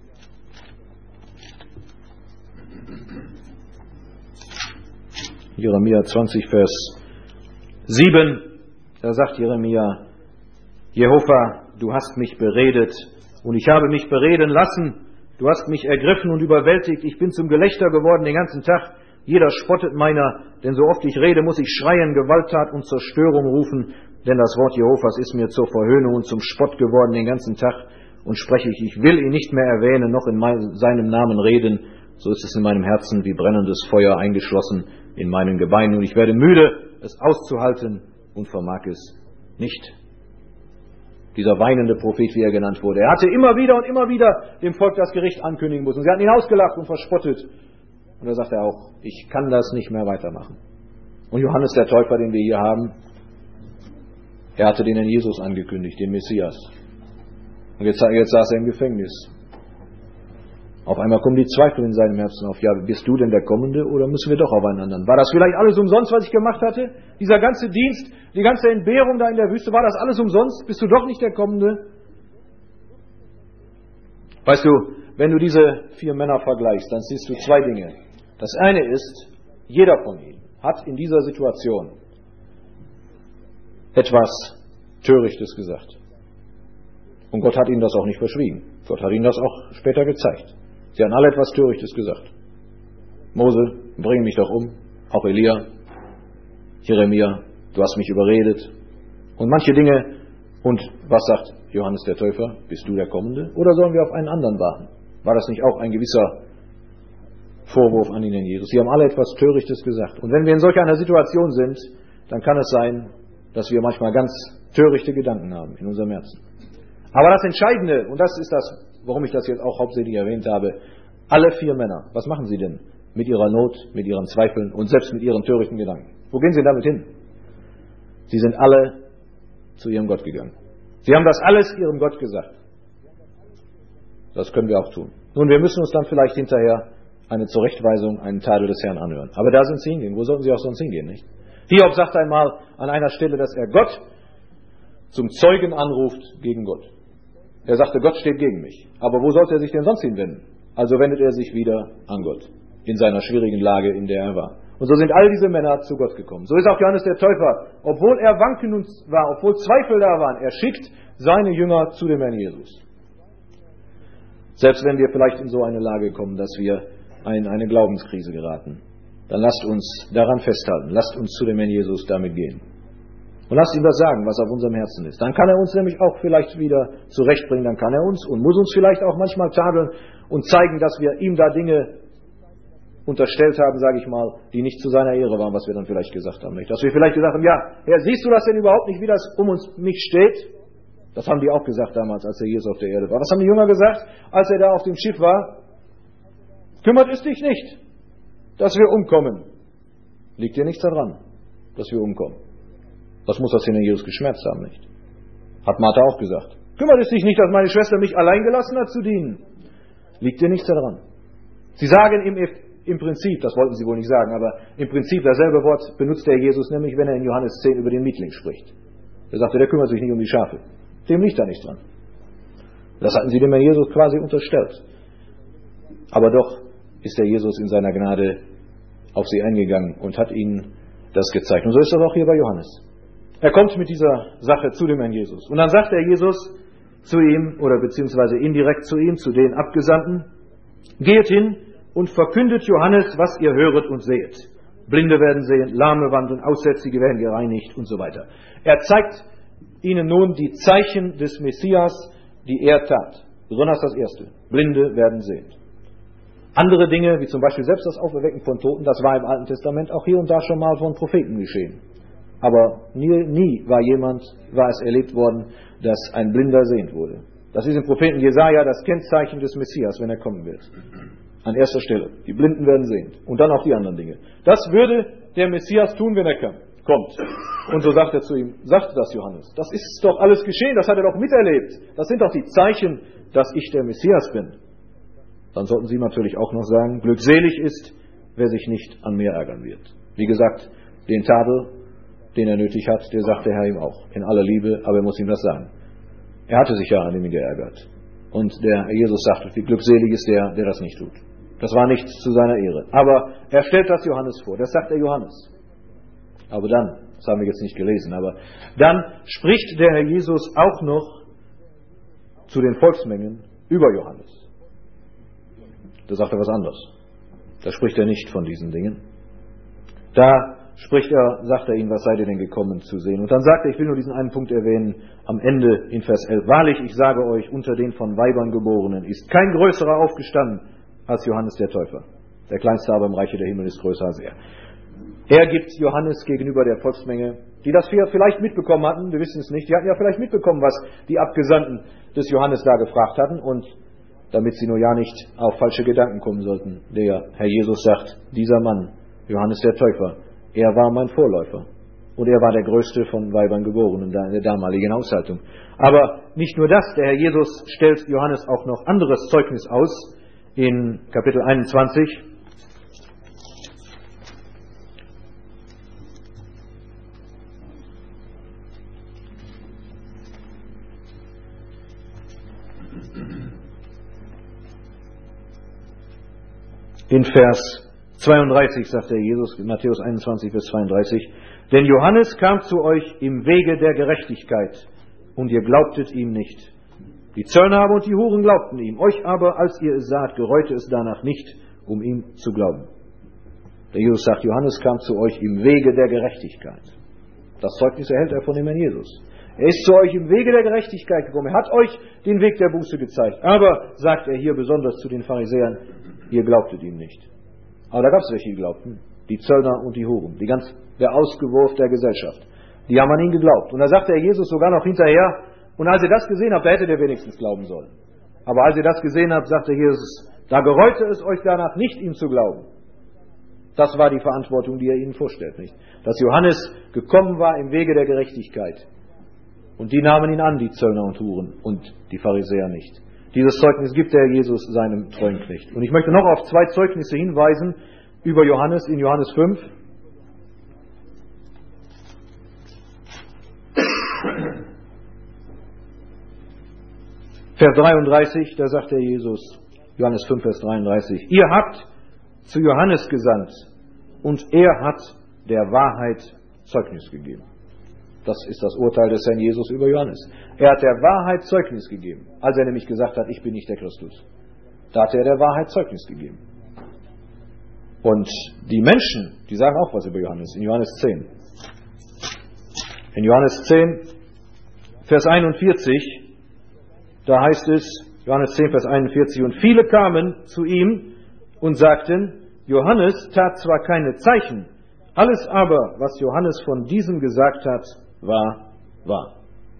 Jeremia 20, Vers 7. Da sagt Jeremia: Jehova, du hast mich beredet und ich habe mich bereden lassen. Du hast mich ergriffen und überwältigt. Ich bin zum Gelächter geworden den ganzen Tag. Jeder spottet meiner, denn so oft ich rede, muss ich schreien, Gewalttat und Zerstörung rufen. Denn das Wort Jehovas ist mir zur Verhöhnung und zum Spott geworden den ganzen Tag. Und spreche ich will ihn nicht mehr erwähnen, noch in seinem Namen reden. So ist es in meinem Herzen wie brennendes Feuer eingeschlossen in meinen Gebeinen. Und ich werde müde, es auszuhalten, und vermag es nicht. Dieser weinende Prophet, wie er genannt wurde. Er hatte immer wieder dem Volk das Gericht ankündigen müssen. Sie hatten ihn ausgelacht und verspottet. Und da sagt er auch: Ich kann das nicht mehr weitermachen. Und Johannes der Täufer, den wir hier haben, er hatte den Herrn Jesus angekündigt, den Messias. Und jetzt saß er im Gefängnis. Auf einmal kommen die Zweifel in seinem Herzen auf: Ja, bist du denn der Kommende, oder müssen wir doch auf einen anderen? War das vielleicht alles umsonst, was ich gemacht hatte? Dieser ganze Dienst, die ganze Entbehrung da in der Wüste, war das alles umsonst? Bist du doch nicht der Kommende? Weißt du, wenn du diese 4 Männer vergleichst, dann siehst du 2 Dinge. Das eine ist, jeder von ihnen hat in dieser Situation etwas Törichtes gesagt. Und Gott hat ihnen das auch nicht verschwiegen. Gott hat ihnen das auch später gezeigt. Sie haben alle etwas Törichtes gesagt. Mose, bring mich doch um. Auch Elia, Jeremia, du hast mich überredet. Und manche Dinge. Und was sagt Johannes der Täufer? Bist du der Kommende? Oder sollen wir auf einen anderen warten? War das nicht auch ein gewisser Vorwurf an den Herrn Jesus? Sie haben alle etwas Törichtes gesagt. Und wenn wir in solch einer Situation sind, dann kann es sein, dass wir manchmal ganz törichte Gedanken haben in unserem Herzen. Aber das Entscheidende, und das ist das, warum ich das jetzt auch hauptsächlich erwähnt habe, alle 4 Männer, was machen sie denn mit ihrer Not, mit ihren Zweifeln und selbst mit ihren törichten Gedanken? Wo gehen sie damit hin? Sie sind alle zu ihrem Gott gegangen. Sie haben das alles ihrem Gott gesagt. Das können wir auch tun. Nun, wir müssen uns dann vielleicht hinterher eine Zurechtweisung, einen Tadel des Herrn anhören. Aber da sind sie hingehen. Wo sollten sie auch sonst hingehen, nicht? Hiob sagt einmal an einer Stelle, dass er Gott zum Zeugen anruft gegen Gott. Er sagte: Gott steht gegen mich. Aber wo sollte er sich denn sonst hinwenden? Also wendet er sich wieder an Gott. in seiner schwierigen Lage, in der er war. Und so sind all diese Männer zu Gott gekommen. So ist auch Johannes der Täufer, obwohl er wankend war, obwohl Zweifel da waren, er schickt seine Jünger zu dem Herrn Jesus. Selbst wenn wir vielleicht in so eine Lage kommen, dass wir in eine Glaubenskrise geraten, dann lasst uns daran festhalten, lasst uns zu dem Herrn Jesus damit gehen. Und lasst ihm das sagen, was auf unserem Herzen ist. Dann kann er uns nämlich auch vielleicht wieder zurechtbringen, dann kann er uns und muss uns vielleicht auch manchmal tadeln und zeigen, dass wir ihm da Dinge unterstellt haben, sage ich mal, die nicht zu seiner Ehre waren, was wir dann vielleicht gesagt haben. Nicht? Dass wir vielleicht gesagt haben, ja, Herr, siehst du das denn überhaupt nicht, wie das um mich steht? Das haben die auch gesagt damals, als der Jesus auf der Erde war. Was haben die Jünger gesagt, als er da auf dem Schiff war? Kümmert es dich nicht, dass wir umkommen. Liegt dir nichts daran, dass wir umkommen. Was muss das denn Jesus geschmerzt haben, nicht? Hat Martha auch gesagt. Kümmert es dich nicht, dass meine Schwester mich allein gelassen hat zu dienen. Liegt dir nichts daran. Sie sagen im Prinzip, das wollten sie wohl nicht sagen, aber im Prinzip dasselbe Wort benutzt der Jesus, nämlich wenn er in Johannes 10 über den Mietling spricht. Er sagte, der kümmert sich nicht um die Schafe. Dem liegt da nichts dran. Das hatten sie dem Herrn Jesus quasi unterstellt. Aber doch ist der Jesus in seiner Gnade auf sie eingegangen und hat ihnen das gezeigt. Und so ist das auch hier bei Johannes. Er kommt mit dieser Sache zu dem Herrn Jesus. Und dann sagt der Jesus zu ihm, oder beziehungsweise indirekt zu ihm, zu den Abgesandten, geht hin und verkündet Johannes, was ihr höret und sehet. Blinde werden sehen, Lahme wandeln, Aussätzige werden gereinigt und so weiter. Er zeigt ihnen nun die Zeichen des Messias, die er tat. Besonders das erste. Blinde werden sehen. Andere Dinge, wie zum Beispiel selbst das Auferwecken von Toten, das war im Alten Testament auch hier und da schon mal von Propheten geschehen. Aber nie war es erlebt worden, dass ein Blinder sehend wurde. Das ist im Propheten Jesaja das Kennzeichen des Messias, wenn er kommen wird. An erster Stelle. Die Blinden werden sehend. Und dann auch die anderen Dinge. Das würde der Messias tun, wenn er kommt. Und so sagt er zu ihm, sagte das Johannes. Das ist doch alles geschehen, das hat er doch miterlebt. Das sind doch die Zeichen, dass ich der Messias bin. Dann sollten Sie natürlich auch noch sagen, glückselig ist, wer sich nicht an mir ärgern wird. Wie gesagt, den Tadel, den er nötig hat, der sagt der Herr ihm auch. In aller Liebe, aber er muss ihm das sagen. Er hatte sich ja an ihm geärgert. Und der Jesus sagt, wie glückselig ist der das nicht tut. Das war nichts zu seiner Ehre. Aber er stellt das Johannes vor. Das sagt der Johannes. Aber dann, das haben wir jetzt nicht gelesen, aber dann spricht der Herr Jesus auch noch zu den Volksmengen über Johannes. Da sagt er was anderes. Da spricht er nicht von diesen Dingen. Da sagt er ihnen, was seid ihr denn gekommen zu sehen? Und dann sagt er, ich will nur diesen einen Punkt erwähnen, am Ende in Vers 11. Wahrlich, ich sage euch, unter den von Weibern Geborenen ist kein größerer aufgestanden als Johannes der Täufer. Der Kleinste aber im Reiche der Himmel ist größer als er. Er gibt Johannes gegenüber der Volksmenge, die das vielleicht mitbekommen hatten, wir wissen es nicht, die hatten ja vielleicht mitbekommen, was die Abgesandten des Johannes da gefragt hatten, und damit sie nur ja nicht auf falsche Gedanken kommen sollten. Der Herr Jesus sagt, dieser Mann, Johannes der Täufer, er war mein Vorläufer. Und er war der Größte von Weibern Geborenen in der damaligen Haushaltung. Aber nicht nur das, der Herr Jesus stellt Johannes auch noch anderes Zeugnis aus in Kapitel 21. In Vers 32 sagt der Jesus, Matthäus 21, Vers 32, denn Johannes kam zu euch im Wege der Gerechtigkeit, und ihr glaubtet ihm nicht. Die Zöllner aber und die Huren glaubten ihm. Euch aber, als ihr es saht, gereute es danach nicht, um ihm zu glauben. Der Jesus sagt, Johannes kam zu euch im Wege der Gerechtigkeit. Das Zeugnis erhält er von dem Herrn Jesus. Er ist zu euch im Wege der Gerechtigkeit gekommen. Er hat euch den Weg der Buße gezeigt. Aber, sagt er hier besonders zu den Pharisäern, ihr glaubtet ihm nicht. Aber da gab es welche, die glaubten. Die Zöllner und die Huren. Der Ausgewurf der Gesellschaft. Die haben an ihn geglaubt. Und da sagt der Jesus sogar noch hinterher, und als ihr das gesehen habt, da hättet ihr wenigstens glauben sollen. Aber als ihr das gesehen habt, sagt der Jesus, da gereute es euch danach nicht, ihm zu glauben. Das war die Verantwortung, die er ihnen vorstellt, nicht? Dass Johannes gekommen war im Wege der Gerechtigkeit. Und die nahmen ihn an, die Zöllner und Huren, und die Pharisäer nicht. Dieses Zeugnis gibt der Jesus seinem treuen Knecht. Und ich möchte noch auf 2 Zeugnisse hinweisen über Johannes in Johannes 5. Vers 33, da sagt der Jesus, Johannes 5, Vers 33, ihr habt zu Johannes gesandt, und er hat der Wahrheit Zeugnis gegeben. Das ist das Urteil des Herrn Jesus über Johannes. Er hat der Wahrheit Zeugnis gegeben, als er nämlich gesagt hat, ich bin nicht der Christus. Da hat er der Wahrheit Zeugnis gegeben. Und die Menschen, die sagen auch was über Johannes, in Johannes 10. In Johannes 10, Vers 41, da heißt es, Johannes 10, Vers 41, und viele kamen zu ihm und sagten, Johannes tat zwar keine Zeichen, alles aber, was Johannes von diesem gesagt hat, war wahr.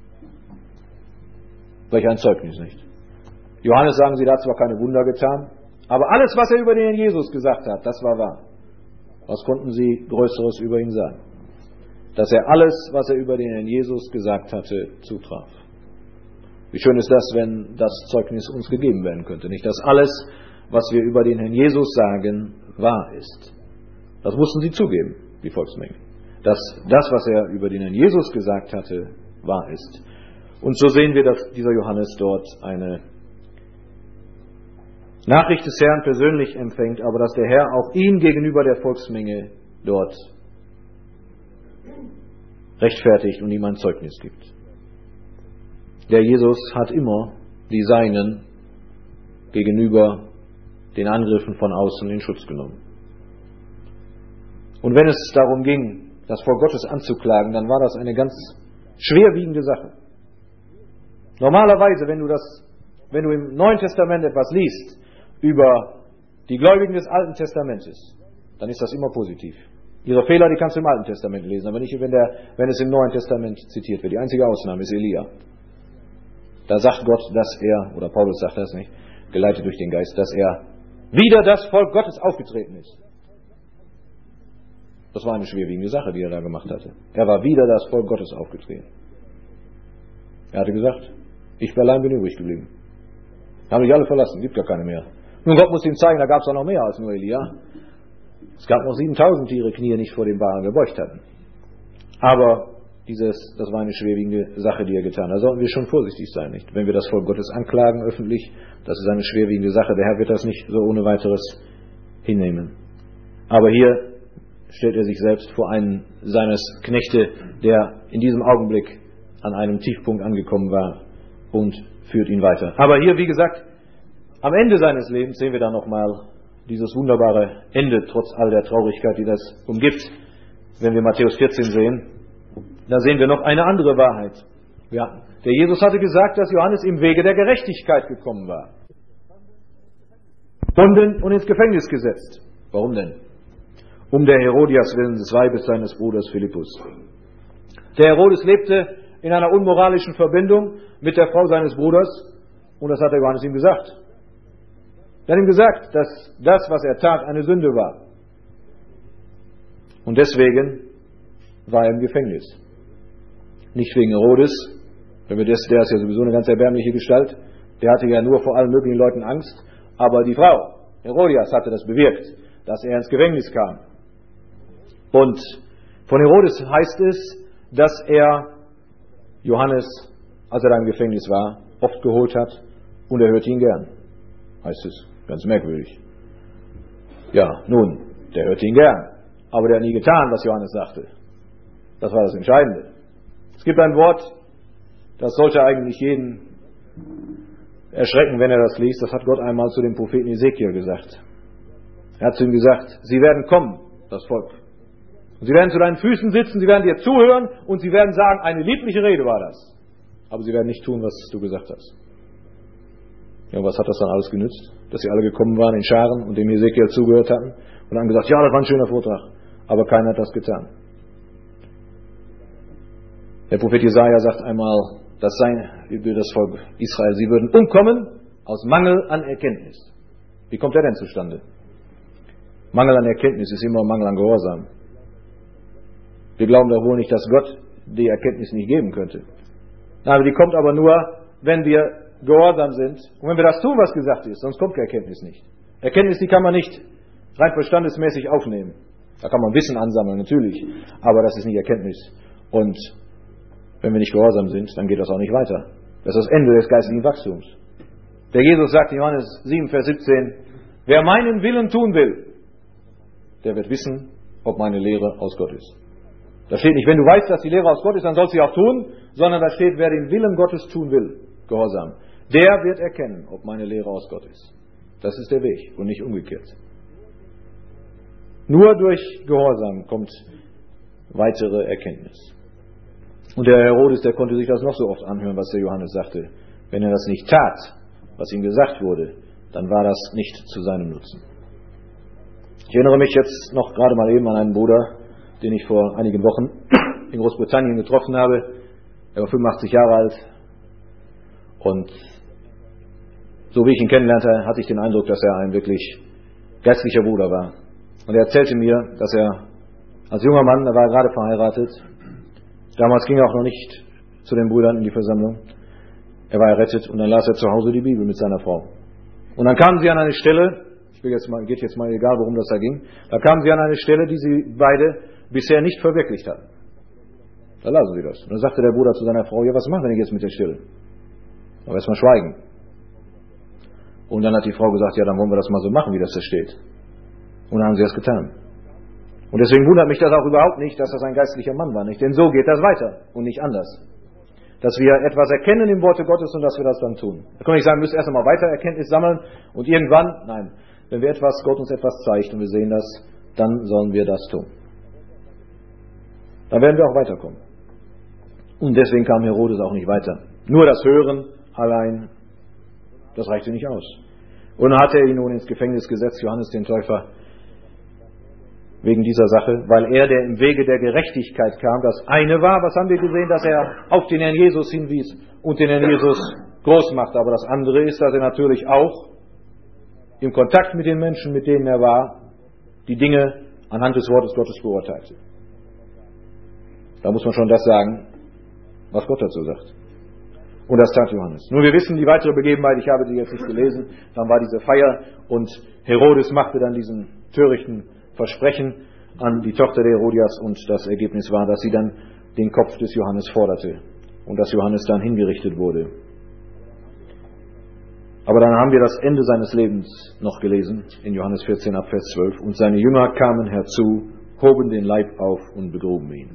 Welch ein Zeugnis, nicht? Johannes, sagen sie, da hat zwar keine Wunder getan, aber alles, was er über den Herrn Jesus gesagt hat, das war wahr. Was konnten sie Größeres über ihn sagen? Dass er alles, was er über den Herrn Jesus gesagt hatte, zutraf. Wie schön ist das, wenn das Zeugnis uns gegeben werden könnte, nicht? Dass alles, was wir über den Herrn Jesus sagen, wahr ist. Das mussten sie zugeben, die Volksmenge. Dass das, was er über den Herrn Jesus gesagt hatte, wahr ist. Und so sehen wir, dass dieser Johannes dort eine Nachricht des Herrn persönlich empfängt, aber dass der Herr auch ihn gegenüber der Volksmenge dort rechtfertigt und ihm ein Zeugnis gibt. Der Jesus hat immer die Seinen gegenüber den Angriffen von außen in Schutz genommen. Und wenn es darum ging, das Volk Gottes anzuklagen, dann war das eine ganz schwerwiegende Sache. Normalerweise, wenn du im Neuen Testament etwas liest über die Gläubigen des Alten Testamentes, dann ist das immer positiv. Ihre Fehler, die kannst du im Alten Testament lesen, aber nicht, wenn es im Neuen Testament zitiert wird. Die einzige Ausnahme ist Elia. Da sagt Gott, dass er, oder Paulus sagt das nicht, geleitet durch den Geist, dass er wieder das Volk Gottes aufgetreten ist. Das war eine schwerwiegende Sache, die er da gemacht hatte. Er war wieder das Volk Gottes aufgetreten. Er hatte gesagt, ich allein bin übrig geblieben. Haben mich alle verlassen, gibt gar keine mehr. Nun, Gott muss ihm zeigen, da gab es auch noch mehr als nur Elia. Es gab noch 7000, die ihre Knie nicht vor den Baal gebeugt hatten. Aber das war eine schwerwiegende Sache, die er getan hat. Da sollten wir schon vorsichtig sein, nicht? Wenn wir das Volk Gottes anklagen öffentlich, das ist eine schwerwiegende Sache. Der Herr wird das nicht so ohne weiteres hinnehmen. Aber hier stellt er sich selbst vor einen seines Knechte, der in diesem Augenblick an einem Tiefpunkt angekommen war, und führt ihn weiter. Aber hier, wie gesagt, am Ende seines Lebens sehen wir dann nochmal dieses wunderbare Ende, trotz all der Traurigkeit, die das umgibt. Wenn wir Matthäus 14 sehen, da sehen wir noch eine andere Wahrheit. Ja, der Jesus hatte gesagt, dass Johannes im Wege der Gerechtigkeit gekommen war. Und ins Gefängnis gesetzt. Warum denn? Um der Herodias willen, des Weibes seines Bruders Philippus. Der Herodes lebte in einer unmoralischen Verbindung mit der Frau seines Bruders, und das hat der Johannes ihm gesagt. Er hat ihm gesagt, dass das, was er tat, eine Sünde war. Und deswegen war er im Gefängnis. Nicht wegen Herodes, der ist ja sowieso eine ganz erbärmliche Gestalt, der hatte ja nur vor allen möglichen Leuten Angst, aber die Frau, Herodias, hatte das bewirkt, dass er ins Gefängnis kam. Und von Herodes heißt es, dass er Johannes, als er da im Gefängnis war, oft geholt hat, und er hörte ihn gern. Heißt es, ganz merkwürdig. Ja, nun, der hörte ihn gern, aber der hat nie getan, was Johannes sagte. Das war das Entscheidende. Es gibt ein Wort, das sollte eigentlich jeden erschrecken, wenn er das liest. Das hat Gott einmal zu dem Propheten Ezekiel gesagt. Er hat zu ihm gesagt, sie werden kommen, das Volk. Und sie werden zu deinen Füßen sitzen, sie werden dir zuhören und sie werden sagen, eine liebliche Rede war das. Aber sie werden nicht tun, was du gesagt hast. Ja, und was hat das dann alles genützt? Dass sie alle gekommen waren in Scharen und dem Ezekiel zugehört hatten und haben gesagt, ja, das war ein schöner Vortrag. Aber keiner hat das getan. Der Prophet Jesaja sagt einmal, das sei über das Volk Israel, sie würden umkommen aus Mangel an Erkenntnis. Wie kommt der denn zustande? Mangel an Erkenntnis ist immer Mangel an Gehorsam. Wir glauben doch wohl nicht, dass Gott die Erkenntnis nicht geben könnte. Aber die kommt aber nur, wenn wir gehorsam sind und wenn wir das tun, was gesagt ist, sonst kommt die Erkenntnis nicht. Erkenntnis, die kann man nicht rein verstandesmäßig aufnehmen. Da kann man Wissen ansammeln, natürlich, aber das ist nicht Erkenntnis. Und wenn wir nicht gehorsam sind, dann geht das auch nicht weiter. Das ist das Ende des geistlichen Wachstums. Der Jesus sagt in Johannes 7, Vers 17, wer meinen Willen tun will, der wird wissen, ob meine Lehre aus Gott ist. Da steht nicht, wenn du weißt, dass die Lehre aus Gott ist, dann sollst du sie auch tun, sondern da steht, wer den Willen Gottes tun will, Gehorsam, der wird erkennen, ob meine Lehre aus Gott ist. Das ist der Weg und nicht umgekehrt. Nur durch Gehorsam kommt weitere Erkenntnis. Und der Herodes, der konnte sich das noch so oft anhören, was der Johannes sagte. Wenn er das nicht tat, was ihm gesagt wurde, dann war das nicht zu seinem Nutzen. Ich erinnere mich jetzt noch gerade mal eben an einen Bruder, den ich vor einigen Wochen in Großbritannien getroffen habe. Er war 85 Jahre alt und so wie ich ihn kennenlernte, hatte ich den Eindruck, dass er ein wirklich geistlicher Bruder war. Und er erzählte mir, dass er als junger Mann, er war gerade verheiratet, damals ging er auch noch nicht zu den Brüdern in die Versammlung, er war errettet und dann las er zu Hause die Bibel mit seiner Frau. Und dann kamen sie an eine Stelle, geht jetzt mal egal, worum das da ging, da kamen sie an eine Stelle, die sie beide bisher nicht verwirklicht hatten. Da lasen sie das. Und dann sagte der Bruder zu seiner Frau, ja, was machen wir denn jetzt mit der Stille? Aber erstmal schweigen. Und dann hat die Frau gesagt, ja, dann wollen wir das mal so machen, wie das da steht. Und dann haben sie das getan. Und deswegen wundert mich das auch überhaupt nicht, dass das ein geistlicher Mann war, nicht? Denn so geht das weiter und nicht anders. Dass wir etwas erkennen im Worte Gottes und dass wir das dann tun. Da kann ich sagen, wir müssen erst einmal weiter Erkenntnis sammeln und irgendwann, nein, wenn Gott uns etwas zeigt und wir sehen das, dann sollen wir das tun. Dann werden wir auch weiterkommen. Und deswegen kam Herodes auch nicht weiter. Nur das Hören allein, das reichte nicht aus. Und dann hat er ihn nun ins Gefängnis gesetzt, Johannes den Täufer, wegen dieser Sache, weil er, der im Wege der Gerechtigkeit kam, das eine war, was haben wir gesehen, dass er auf den Herrn Jesus hinwies und den Herrn Jesus groß machte. Aber das andere ist, dass er natürlich auch im Kontakt mit den Menschen, mit denen er war, die Dinge anhand des Wortes Gottes beurteilte. Da muss man schon das sagen, was Gott dazu sagt. Und das tat Johannes. Nun, wir wissen die weitere Begebenheit, ich habe sie jetzt nicht gelesen, dann war diese Feier und Herodes machte dann diesen törichten Versprechen an die Tochter der Herodias und das Ergebnis war, dass sie dann den Kopf des Johannes forderte und dass Johannes dann hingerichtet wurde. Aber dann haben wir das Ende seines Lebens noch gelesen, in Johannes 14 ab Vers 12. Und seine Jünger kamen herzu, hoben den Leib auf und begruben ihn.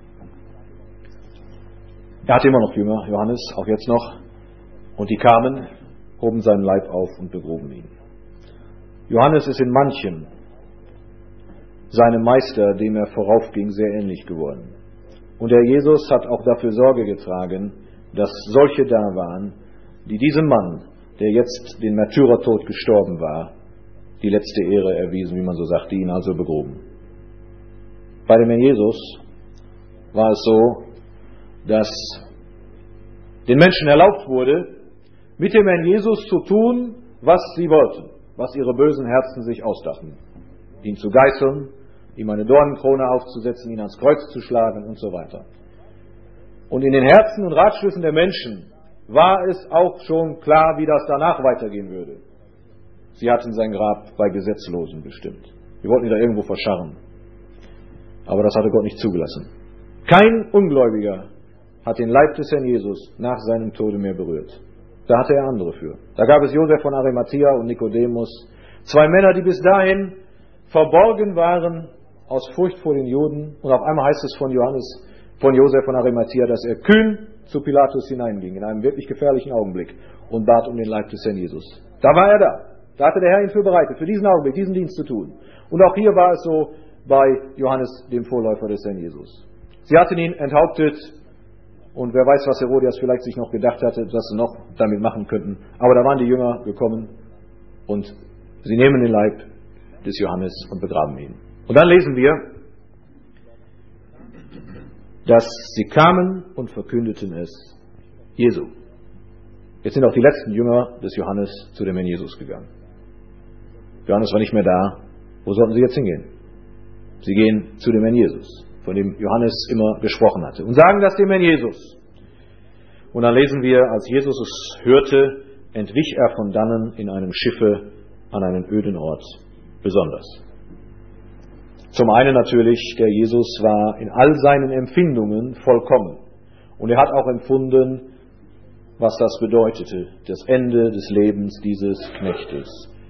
Er hatte immer noch Jünger, Johannes, auch jetzt noch. Und die kamen, hoben seinen Leib auf und begruben ihn. Johannes ist in manchem seinem Meister, dem er voraufging, sehr ähnlich geworden. Und der Jesus hat auch dafür Sorge getragen, dass solche da waren, die diesem Mann, der jetzt den Märtyrertod gestorben war, die letzte Ehre erwiesen, wie man so sagt, die ihn also begruben. Bei dem Herrn Jesus war es so, dass den Menschen erlaubt wurde, mit dem Herrn Jesus zu tun, was sie wollten, was ihre bösen Herzen sich ausdachten. Ihn zu geißeln, ihm eine Dornenkrone aufzusetzen, ihn ans Kreuz zu schlagen und so weiter. Und in den Herzen und Ratschlüssen der Menschen war es auch schon klar, wie das danach weitergehen würde. Sie hatten sein Grab bei Gesetzlosen bestimmt. Sie wollten ihn da irgendwo verscharren. Aber das hatte Gott nicht zugelassen. Kein Ungläubiger hat den Leib des Herrn Jesus nach seinem Tode mehr berührt. Da hatte er andere für. Da gab es Josef von Arimathea und Nikodemus, zwei Männer, die bis dahin verborgen waren aus Furcht vor den Juden. Und auf einmal heißt es von Josef von Arimathea, dass er kühn zu Pilatus hineinging, in einem wirklich gefährlichen Augenblick, und bat um den Leib des Herrn Jesus. Da war er da. Da hatte der Herr ihn für bereitet, für diesen Augenblick, diesen Dienst zu tun. Und auch hier war es so bei Johannes, dem Vorläufer des Herrn Jesus. Sie hatten ihn enthauptet, und wer weiß, was Herodias vielleicht sich noch gedacht hatte, was sie noch damit machen könnten. Aber da waren die Jünger gekommen und sie nehmen den Leib des Johannes und begraben ihn. Und dann lesen wir, dass sie kamen und verkündeten es Jesu. Jetzt sind auch die letzten Jünger des Johannes zu dem Herrn Jesus gegangen. Johannes war nicht mehr da. Wo sollten sie jetzt hingehen? Sie gehen zu dem Herrn Jesus, von dem Johannes immer gesprochen hatte, und sagen das dem Herrn Jesus. Und dann lesen wir, als Jesus es hörte, entwich er von dannen in einem Schiffe an einen öden Ort besonders. Zum einen natürlich, der Jesus war in all seinen Empfindungen vollkommen. Und er hat auch empfunden, was das bedeutete, das Ende des Lebens dieses Knechtes.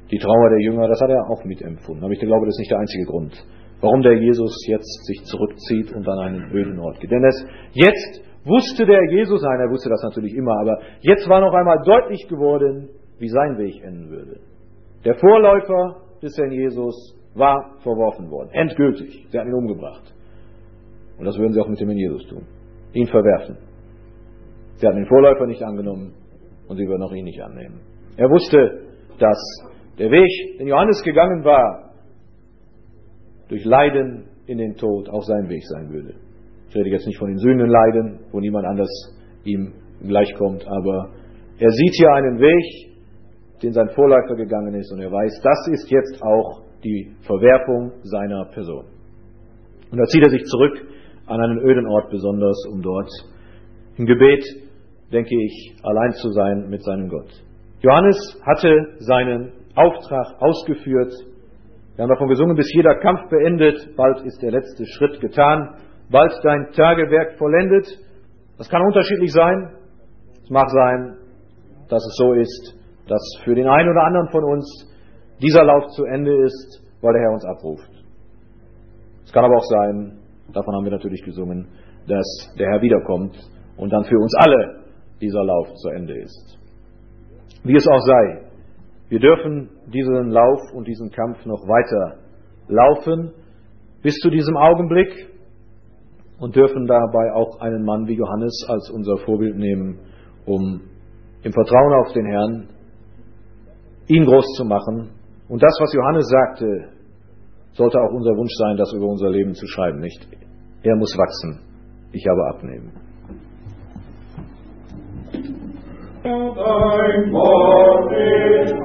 die Trauer der Jünger, das hat er auch mitempfunden. Aber ich glaube, das ist nicht der einzige Grund, warum der Jesus jetzt sich zurückzieht und an einen öden Ort geht. Denn jetzt wusste der Jesus, nein, er wusste das natürlich immer, aber jetzt war noch einmal deutlich geworden, wie sein Weg enden würde. Der Vorläufer des Herrn Jesus war verworfen worden, endgültig. Sie hatten ihn umgebracht. Und das würden sie auch mit dem Herrn Jesus tun, ihn verwerfen. Sie hatten den Vorläufer nicht angenommen und sie würden auch ihn nicht annehmen. Er wusste, dass der Weg, den Johannes gegangen war, durch Leiden in den Tod auch sein Weg sein würde. Ich rede jetzt nicht von den Sühnenleiden, wo niemand anders ihm gleichkommt, aber er sieht hier einen Weg, den sein Vorläufer gegangen ist, und er weiß, das ist jetzt auch die Verwerfung seiner Person. Und da zieht er sich zurück an einen öden Ort besonders, um dort im Gebet, denke ich, allein zu sein mit seinem Gott. Johannes hatte seinen Auftrag ausgeführt. Wir haben davon gesungen, bis jeder Kampf beendet, bald ist der letzte Schritt getan, bald dein Tagewerk vollendet. Das kann unterschiedlich sein. Es mag sein, dass es so ist, dass für den einen oder anderen von uns dieser Lauf zu Ende ist, weil der Herr uns abruft. Es kann aber auch sein, davon haben wir natürlich gesungen, dass der Herr wiederkommt und dann für uns alle dieser Lauf zu Ende ist. Wie es auch sei, wir dürfen diesen Lauf und diesen Kampf noch weiter laufen bis zu diesem Augenblick und dürfen dabei auch einen Mann wie Johannes als unser Vorbild nehmen, um im Vertrauen auf den Herrn ihn groß zu machen. Und das, was Johannes sagte, sollte auch unser Wunsch sein, das über unser Leben zu schreiben, nicht? Er muss wachsen, ich aber abnehmen. Dein Wort ist